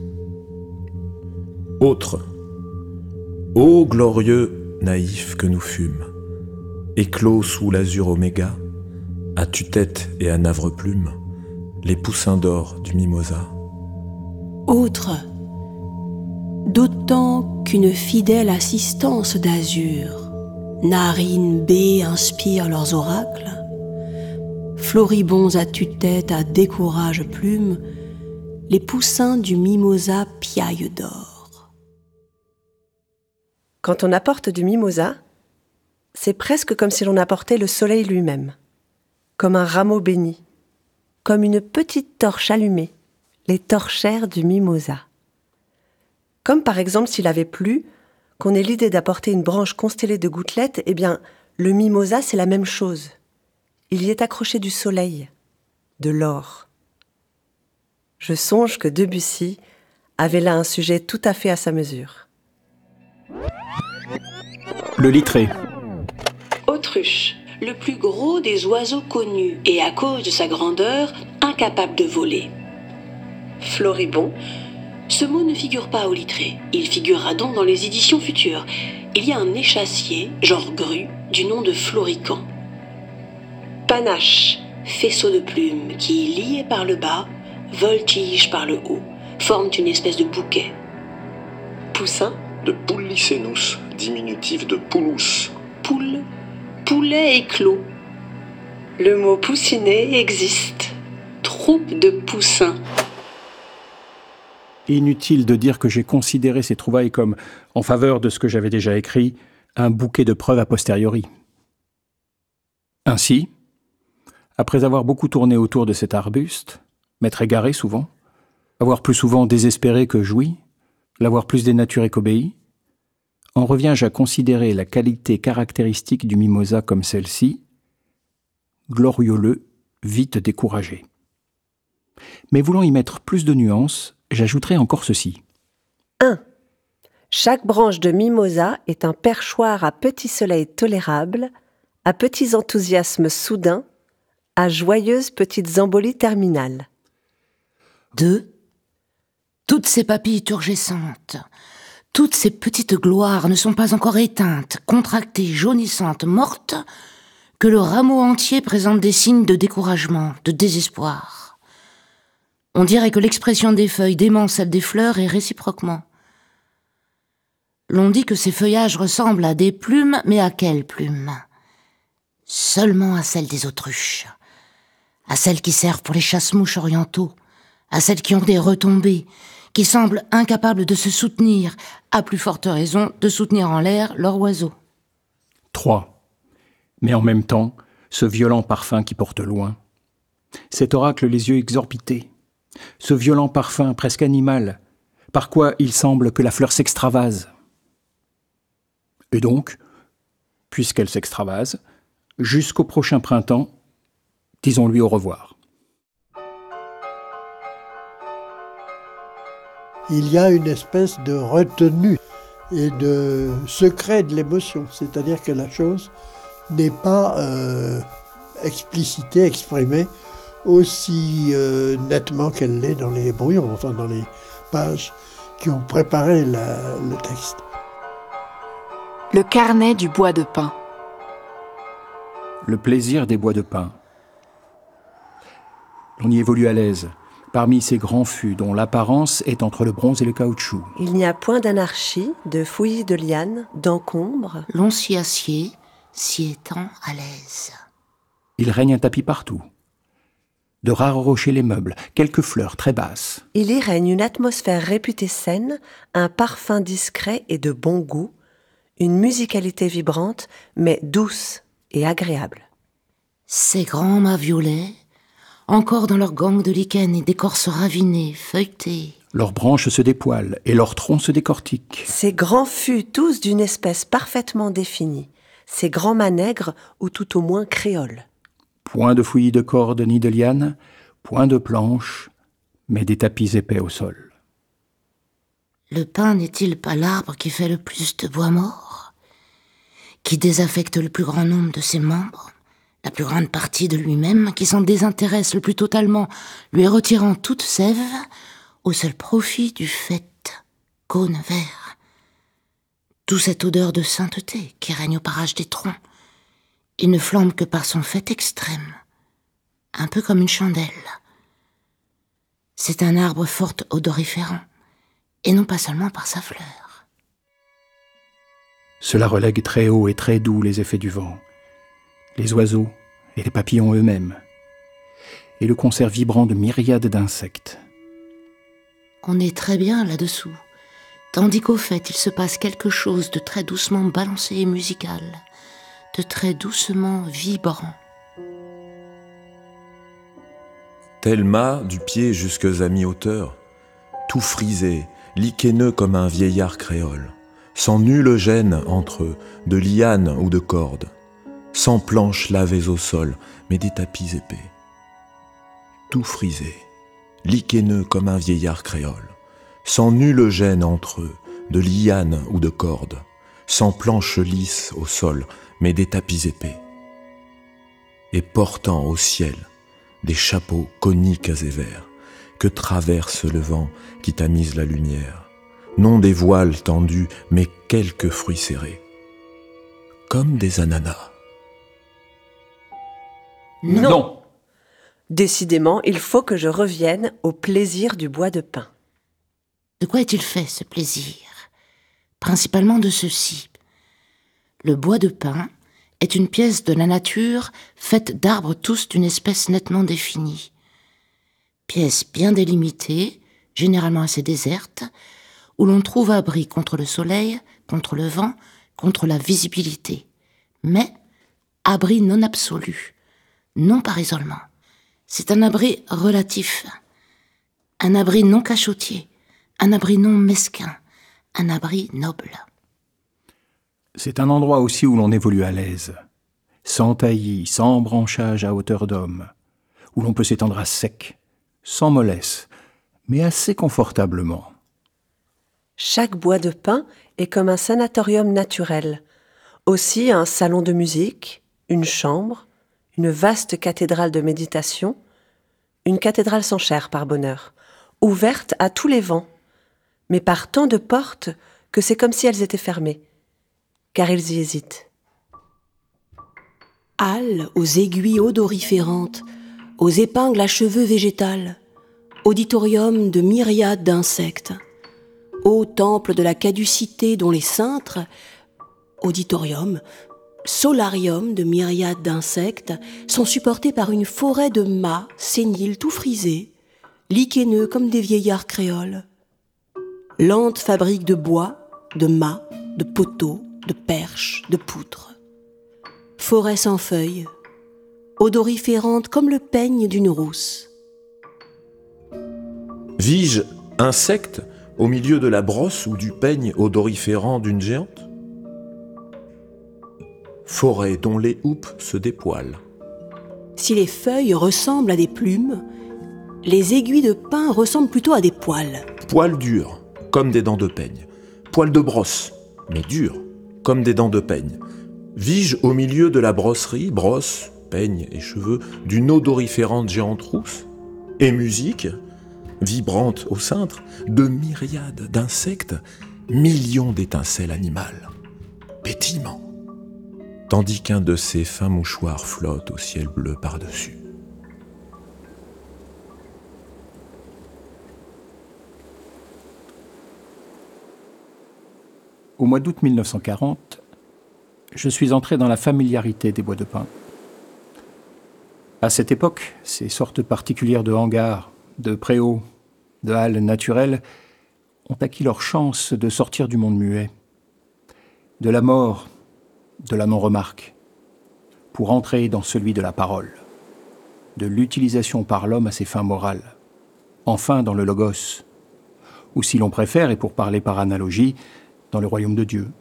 S7: Autre. Ô glorieux naïfs que nous fûmes, éclos sous l'azur oméga, à tue-tête et à navre-plume, les poussins d'or du mimosa.
S8: Autre, d'autant qu'une fidèle assistance d'azur, narines baies inspire leurs oracles, floribonds à tue-tête, à décourage plume, les poussins du mimosa piaillent d'or.
S2: Quand on apporte du mimosa, c'est presque comme si l'on apportait le soleil lui-même, comme un rameau béni, comme une petite torche allumée, les torchères du mimosa. Comme par exemple s'il avait plu, qu'on ait l'idée d'apporter une branche constellée de gouttelettes, eh bien, le mimosa, c'est la même chose. Il y est accroché du soleil, de l'or. Je songe que Debussy avait là un sujet tout à fait à sa mesure.
S5: Le littré.
S8: Autruche, le plus gros des oiseaux connus et à cause de sa grandeur, incapable de voler. Floribond, ce mot ne figure pas au littré, il figurera donc dans les éditions futures. Il y a un échassier, genre grue, du nom de Florican. Panache, faisceau de plumes qui, liés par le bas, voltigent par le haut, forment une espèce de bouquet. Poussin,
S10: de Poulicenus, diminutif de Poulus.
S8: poule, poulet éclos. Le mot poussinet existe. Troupe de poussins.
S5: Inutile de dire que j'ai considéré ces trouvailles comme, en faveur de ce que j'avais déjà écrit, un bouquet de preuves a posteriori. Ainsi, après avoir beaucoup tourné autour de cet arbuste, m'être égaré souvent, avoir plus souvent désespéré que joui, l'avoir plus dénaturé qu'obéi, en reviens-je à considérer la qualité caractéristique du mimosa comme celle-ci, glorioleux, vite découragé. Mais voulant y mettre plus de nuances, j'ajouterai encore ceci.
S2: 1. Chaque branche de mimosa est un perchoir à petits soleils tolérables, à petits enthousiasmes soudains, à joyeuses petites embolies terminales.
S6: 2. Toutes ces papilles turgescentes, toutes ces petites gloires ne sont pas encore éteintes, contractées, jaunissantes, mortes, que le rameau entier présente des signes de découragement, de désespoir. On dirait que l'expression des feuilles dément celle des fleurs et réciproquement. L'on dit que ces feuillages ressemblent à des plumes, mais à quelles plumes ? Seulement à celles des autruches, à celles qui servent pour les chasse-mouches orientaux, à celles qui ont des retombées, qui semblent incapables de se soutenir, à plus forte raison de soutenir en l'air leur oiseau.
S5: 3. Mais en même temps, ce violent parfum qui porte loin. Cet oracle les yeux exorbités. Ce violent parfum presque animal, par quoi il semble que la fleur s'extravase. Et donc, puisqu'elle s'extravase, jusqu'au prochain printemps, disons-lui au revoir.
S9: Il y a une espèce de retenue et de secret de l'émotion, c'est-à-dire que la chose n'est pas explicitée, exprimée aussi nettement qu'elle l'est dans les brouillons, enfin dans les pages qui ont préparé le texte.
S3: Le carnet du bois de pin.
S5: Le plaisir des bois de pin. On y évolue à l'aise, parmi ces grands fûts dont l'apparence est entre le bronze et le caoutchouc.
S2: Il n'y a point d'anarchie, de fouillis de lianes, d'encombre.
S6: L'on s'y assied, s'y étend à l'aise.
S5: Il règne un tapis partout. De rares rochers les meubles, quelques fleurs très basses.
S2: Il y règne une atmosphère réputée saine, un parfum discret et de bon goût, une musicalité vibrante, mais douce et agréable.
S6: Ces grands mâts violets, encore dans leur gangue de lichen et d'écorce ravinée, feuilletée.
S5: Leurs branches se dépoilent et leurs troncs se décortiquent.
S2: Ces grands fûts, tous d'une espèce parfaitement définie, ces grands mâts nègres ou tout au moins créoles.
S5: Point de fouillis de cordes ni de lianes, point de planches, mais des tapis épais au sol.
S6: Le pin n'est-il pas l'arbre qui fait le plus de bois mort, qui désaffecte le plus grand nombre de ses membres, la plus grande partie de lui-même, qui s'en désintéresse le plus totalement, lui retirant toute sève, au seul profit du fait cône vert. D'où cette odeur de sainteté qui règne au parage des troncs. Il ne flambe que par son fait extrême, un peu comme une chandelle. C'est un arbre fort odoriférant, et non pas seulement par sa fleur.
S5: Cela relègue très haut et très doux les effets du vent, les oiseaux et les papillons eux-mêmes, et le concert vibrant de myriades d'insectes.
S6: On est très bien là-dessous, tandis qu'au fait, il se passe quelque chose de très doucement balancé et musical, de très doucement vibrant.
S7: Tel mât du pied jusques à mi-hauteur, tout frisé, lichéneux comme un vieillard créole, sans nulle gêne entre de lianes ou de cordes, sans planches lavées au sol, mais des tapis épais. Tout frisé, lichéneux comme un vieillard créole, sans nulle gêne entre de lianes ou de cordes, sans planches lisses au sol, mais des tapis épais, et portant au ciel des chapeaux coniques et verts que traverse le vent qui tamise la lumière, non des voiles tendus, mais quelques fruits serrés, comme des ananas.
S2: Non. Décidément, il faut que je revienne au plaisir du bois de pin.
S6: De quoi est-il fait, ce plaisir? Principalement de ceci. Le bois de pin est une pièce de la nature faite d'arbres tous d'une espèce nettement définie. Pièce bien délimitée, généralement assez déserte, où l'on trouve abri contre le soleil, contre le vent, contre la visibilité. Mais abri non absolu, non par isolement. C'est un abri relatif, un abri non cachotier, un abri non mesquin, un abri noble.
S5: C'est un endroit aussi où l'on évolue à l'aise, sans taillis, sans branchage à hauteur d'homme, où l'on peut s'étendre à sec, sans mollesse, mais assez confortablement.
S2: Chaque bois de pin est comme un sanatorium naturel, aussi un salon de musique, une chambre, une vaste cathédrale de méditation, une cathédrale sans chair par bonheur, ouverte à tous les vents, mais par tant de portes que c'est comme si elles étaient fermées, car ils y hésitent.
S8: Halles aux aiguilles odoriférantes, aux épingles à cheveux végétales, auditorium de myriades d'insectes, ô temple de la caducité dont les cintres, auditorium, solarium de myriades d'insectes, sont supportés par une forêt de mâts séniles tout frisés, lichéneux comme des vieillards créoles. Lente fabrique de bois, de mâts, de poteaux, de perches, de poutres. Forêt sans feuilles, odoriférante comme le peigne d'une rousse.
S7: Vis-je insecte au milieu de la brosse ou du peigne odoriférant d'une géante? Forêt dont les houppes se dépoilent.
S8: Si les feuilles ressemblent à des plumes, les aiguilles de pin ressemblent plutôt à des poils.
S7: Poils durs, comme des dents de peigne. Poils de brosse, mais durs, comme des dents de peigne. Vis-je au milieu de la brosserie, brosse, peigne et cheveux, d'une odoriférante géante rousse? Et musique, vibrante au cintre, de myriades d'insectes, millions d'étincelles animales, pétillement, tandis qu'un de ces fins mouchoirs flotte au ciel bleu par-dessus.
S5: Au mois d'août 1940, je suis entré dans la familiarité des bois de pin. À cette époque, ces sortes particulières de hangars, de préaux, de halles naturelles ont acquis leur chance de sortir du monde muet, de la mort, de la non-remarque, pour entrer dans celui de la parole, de l'utilisation par l'homme à ses fins morales, enfin dans le logos, ou si l'on préfère, et pour parler par analogie, dans le royaume de Dieu.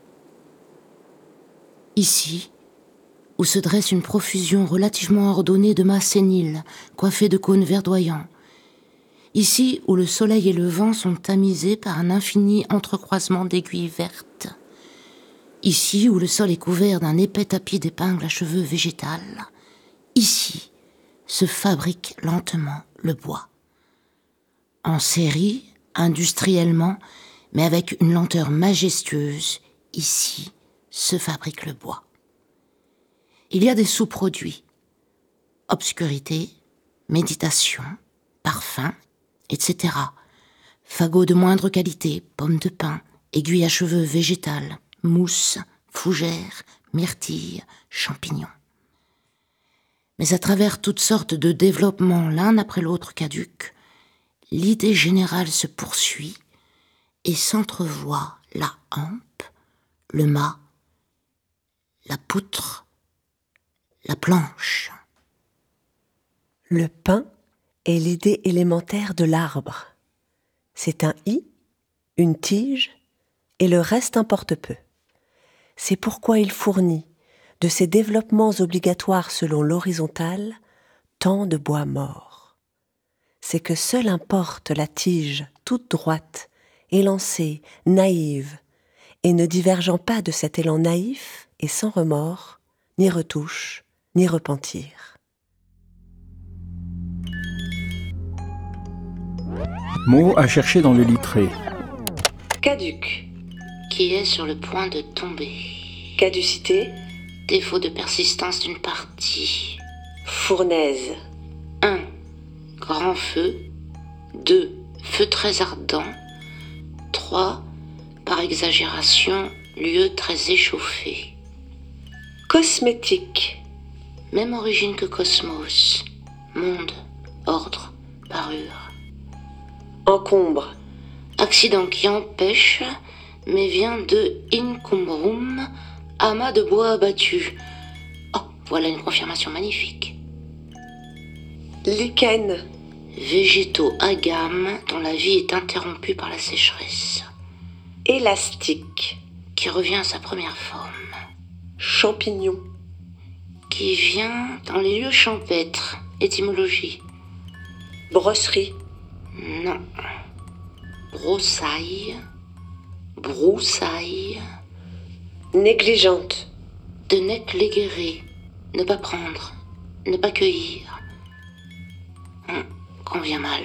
S6: Ici, où se dresse une profusion relativement ordonnée de mâts séniles, coiffés de cônes verdoyants. Ici, où le soleil et le vent sont tamisés par un infini entrecroisement d'aiguilles vertes. Ici, où le sol est couvert d'un épais tapis d'épingles à cheveux végétales. ici se fabrique lentement le bois. En série, industriellement, mais avec une lenteur majestueuse, ici se fabrique le bois. Il y a des sous-produits, obscurité, méditation, parfum, etc. Fagots de moindre qualité, pommes de pin, aiguilles à cheveux végétales, mousse, fougères, myrtilles, champignons. Mais à travers toutes sortes de développements l'un après l'autre caducs, l'idée générale se poursuit et s'entrevoit la hampe, le mât, la poutre, la planche.
S2: Le pain est l'idée élémentaire de l'arbre. C'est un i, une tige, et le reste importe peu. C'est pourquoi il fournit, de ces développements obligatoires selon l'horizontale, tant de bois mort. C'est que seule importe la tige toute droite, élancée, naïve, et ne divergeant pas de cet élan naïf et sans remords, ni retouche, ni repentir.
S5: Mot à chercher dans le littré.
S2: Caduc.
S6: Qui est sur le point de tomber.
S2: Caducité.
S6: Défaut de persistance d'une partie.
S2: Fournaise.
S6: 1. Grand feu. 2. Feu très ardent. 3. Par exagération, lieu très échauffé.
S2: Cosmétique.
S6: Même origine que cosmos. Monde, ordre, parure.
S2: Encombre.
S6: Accident qui empêche, mais vient de incumbrum, amas de bois abattu. Oh, voilà une confirmation magnifique.
S2: Lichen.
S6: Végétaux agames dont la vie est interrompue par la sécheresse.
S2: Élastique.
S6: Qui revient à sa première forme.
S2: Champignon.
S6: Qui vient dans les lieux champêtres. Étymologie.
S2: Brosserie.
S6: Non. Broussaille. Broussaille.
S2: Négligente.
S6: De nécléguer. Ne pas prendre. Ne pas cueillir. Convient mal.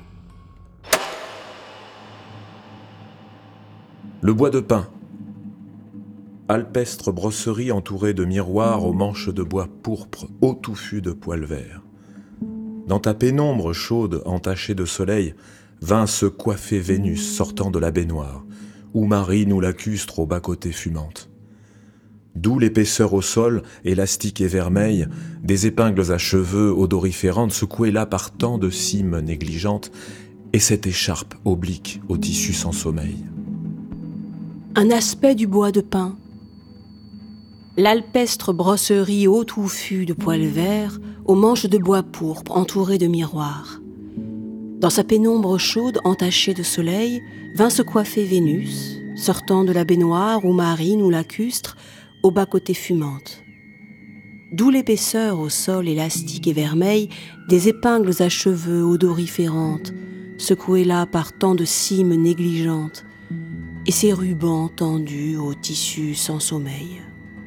S7: Le bois de pin. Alpestre brosserie entourée de miroirs aux manches de bois pourpre, haut touffu de poils verts. Dans ta pénombre chaude, entachée de soleil, vint se coiffer Vénus sortant de la baignoire, ou Marine ou lacustre aux bas-côtés fumantes. D'où l'épaisseur au sol, élastique et vermeille, des épingles à cheveux odoriférantes secouées là par tant de cimes négligentes, et cette écharpe oblique au tissu sans sommeil.
S8: Un aspect du bois de pin. L'alpestre brosserie haut touffue de poils verts, aux manches de bois pourpre entourées de miroirs. Dans sa pénombre chaude entachée de soleil, vint se coiffer Vénus, sortant de la baignoire ou Marine ou lacustre, aux bas-côtés fumantes. D'où l'épaisseur au sol élastique et vermeil des épingles à cheveux odoriférantes, secouées là par tant de cimes négligentes, et ses rubans tendus au tissu sans sommeil.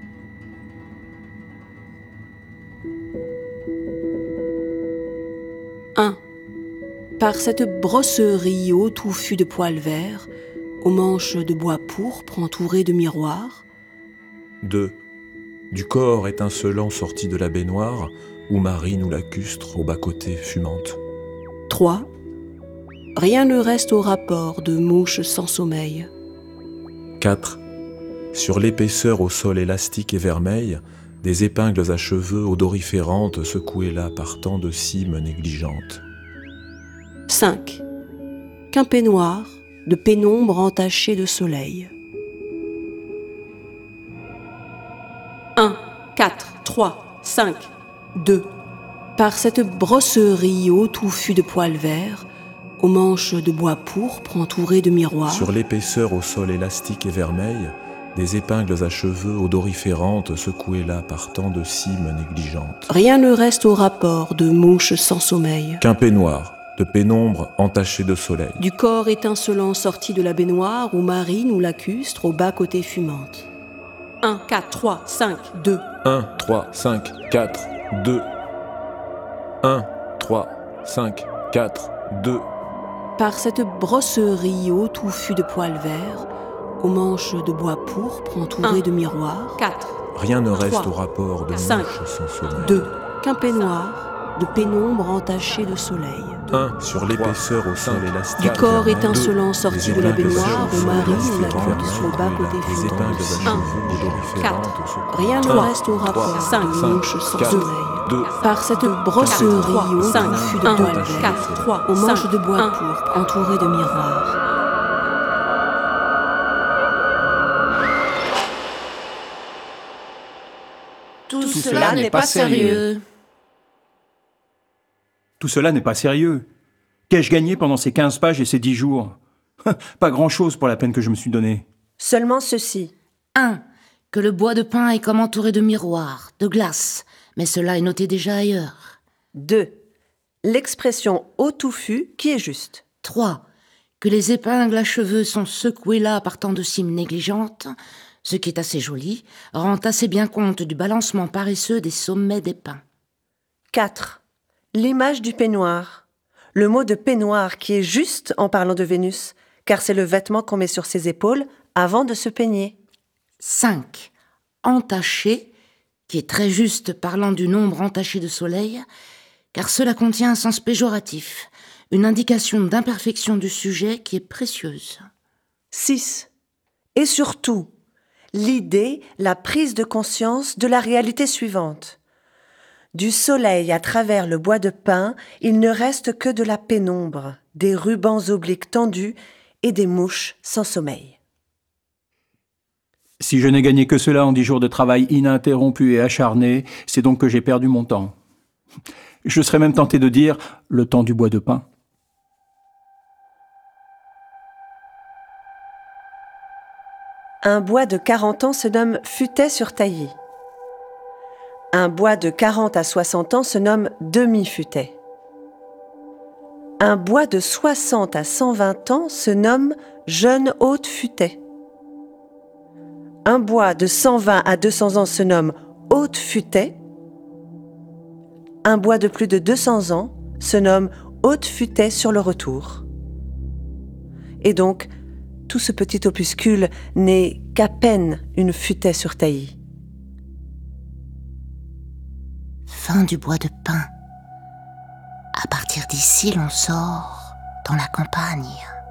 S8: Par cette brosserie haut touffue de poils verts, aux manches de bois pourpre entourées de miroirs.
S7: 2. Du corps étincelant sorti de la baignoire, ou Marine ou lacustre aux bas-côtés fumantes.
S8: 3. Rien ne reste au rapport de mouches sans sommeil.
S7: 4. Sur l'épaisseur au sol élastique et vermeil, des épingles à cheveux odoriférantes secouées là par tant de cimes négligentes.
S8: 5. Qu'un peignoir de pénombre entachée de soleil. 1, 4, 3, 5, 2. Par cette brosserie haut touffue de poils verts, aux manches de bois pourpre entourées de miroirs.
S7: Sur l'épaisseur au sol élastique et vermeil, des épingles à cheveux odoriférantes secouées là par tant de cimes négligentes.
S8: Rien ne reste au rapport de mouches sans sommeil.
S7: Qu'un peignoir de pénombre entachée de soleil.
S8: Du corps étincelant sorti de la baignoire ou Marine ou lacustre aux bas-côtés fumantes. 1, 4, 3, 5, 2.
S7: 1, 3, 5, 4, 2. 1, 3, 5, 4, 2.
S8: Par cette brosserie au touffu de poils verts, aux manches de bois pourpre entourées de miroirs. 4.
S7: Rien ne reste
S8: 3,
S7: au rapport de
S8: 5,
S7: mouche sans sommeil.
S8: 2. Qu'un peignoir de pénombre entaché de soleil.
S7: 1. Sur l'épaisseur au sol élastique.
S8: Du corps
S7: vermeil.
S8: étincelant sorti de la baignoire, au marine, la cuisse au bas côté
S7: Les épingles
S8: fondant. 1.
S7: odoriférantes.
S8: 4. Rien ne reste au rapport. 5. Mouche sans sommeil.
S7: 2.
S8: Par cette brosserie au
S2: 5,
S8: touffu de
S2: 1,
S8: poils verts,
S2: 4, 3,
S8: aux manches
S2: 5,
S8: de bois
S2: 1.
S8: pourpre entourées de miroirs.
S6: Tout cela n'est pas sérieux.
S5: Tout cela n'est pas sérieux. Qu'ai-je gagné pendant ces 15 pages et ces 10 jours? Pas grand-chose pour la peine que je me suis donnée.
S2: Seulement ceci.
S6: 1. Que le bois de pin est comme entouré de miroirs, de glace, mais cela est noté déjà ailleurs.
S2: 2. L'expression au touffu qui est juste.
S6: 3. Que les épingles à cheveux sont secouées là par tant de cimes négligentes, ce qui est assez joli, rend assez bien compte du balancement paresseux des sommets des pins.
S2: 4. L'image du peignoir. Le mot de peignoir qui est juste en parlant de Vénus, car c'est le vêtement qu'on met sur ses épaules avant de se peigner.
S6: 5. Entaché, qui est très juste parlant du nombre entaché de soleil, car cela contient un sens péjoratif, une indication d'imperfection du sujet qui est précieuse.
S2: 6. Et surtout, l'idée, la prise de conscience de la réalité suivante. Du soleil à travers le bois de pin, il ne reste que de la pénombre, des rubans obliques tendus et des mouches sans sommeil.
S5: Si je n'ai gagné que cela en 10 jours de travail ininterrompu et acharné, c'est donc que j'ai perdu mon temps. Je serais même tenté de dire le temps du bois de pin.
S2: Un bois de 40 ans se nomme futet sur taillis. Un bois de 40 à 60 ans se nomme demi-futet. Un bois de 60 à 120 ans se nomme jeune haute futet. Un bois de 120 à 200 ans se nomme haute futet. Un bois de plus de 200 ans se nomme haute futet sur le retour. Et donc, tout ce petit opuscule n'est qu'à peine une futet sur taillis.
S6: Fin du bois de pin. À partir d'ici, l'on sort dans la campagne.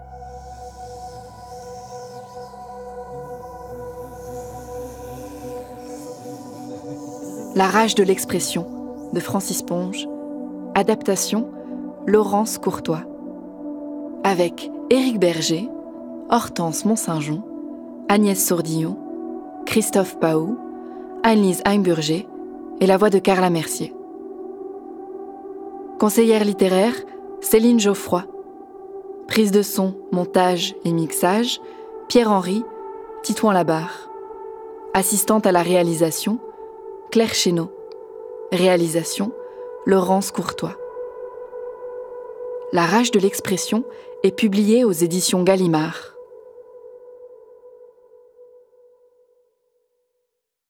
S3: La rage de l'expression de Francis Ponge. Adaptation Laurence Courtois. Avec Éric Berger, Hortense Mont-Saint-Jean, Agnès Sourdillon, Christophe Paou, Anne-Lise Heimburger et la voix de Carla Mercier. Conseillère littéraire, Céline Geoffroy. Prise de son, montage et mixage, Pierre-Henri, Titouan-Labarre. Assistante à la réalisation, Claire Chénaud. Réalisation, Laurence Courtois. La rage de l'expression est publiée aux éditions Gallimard.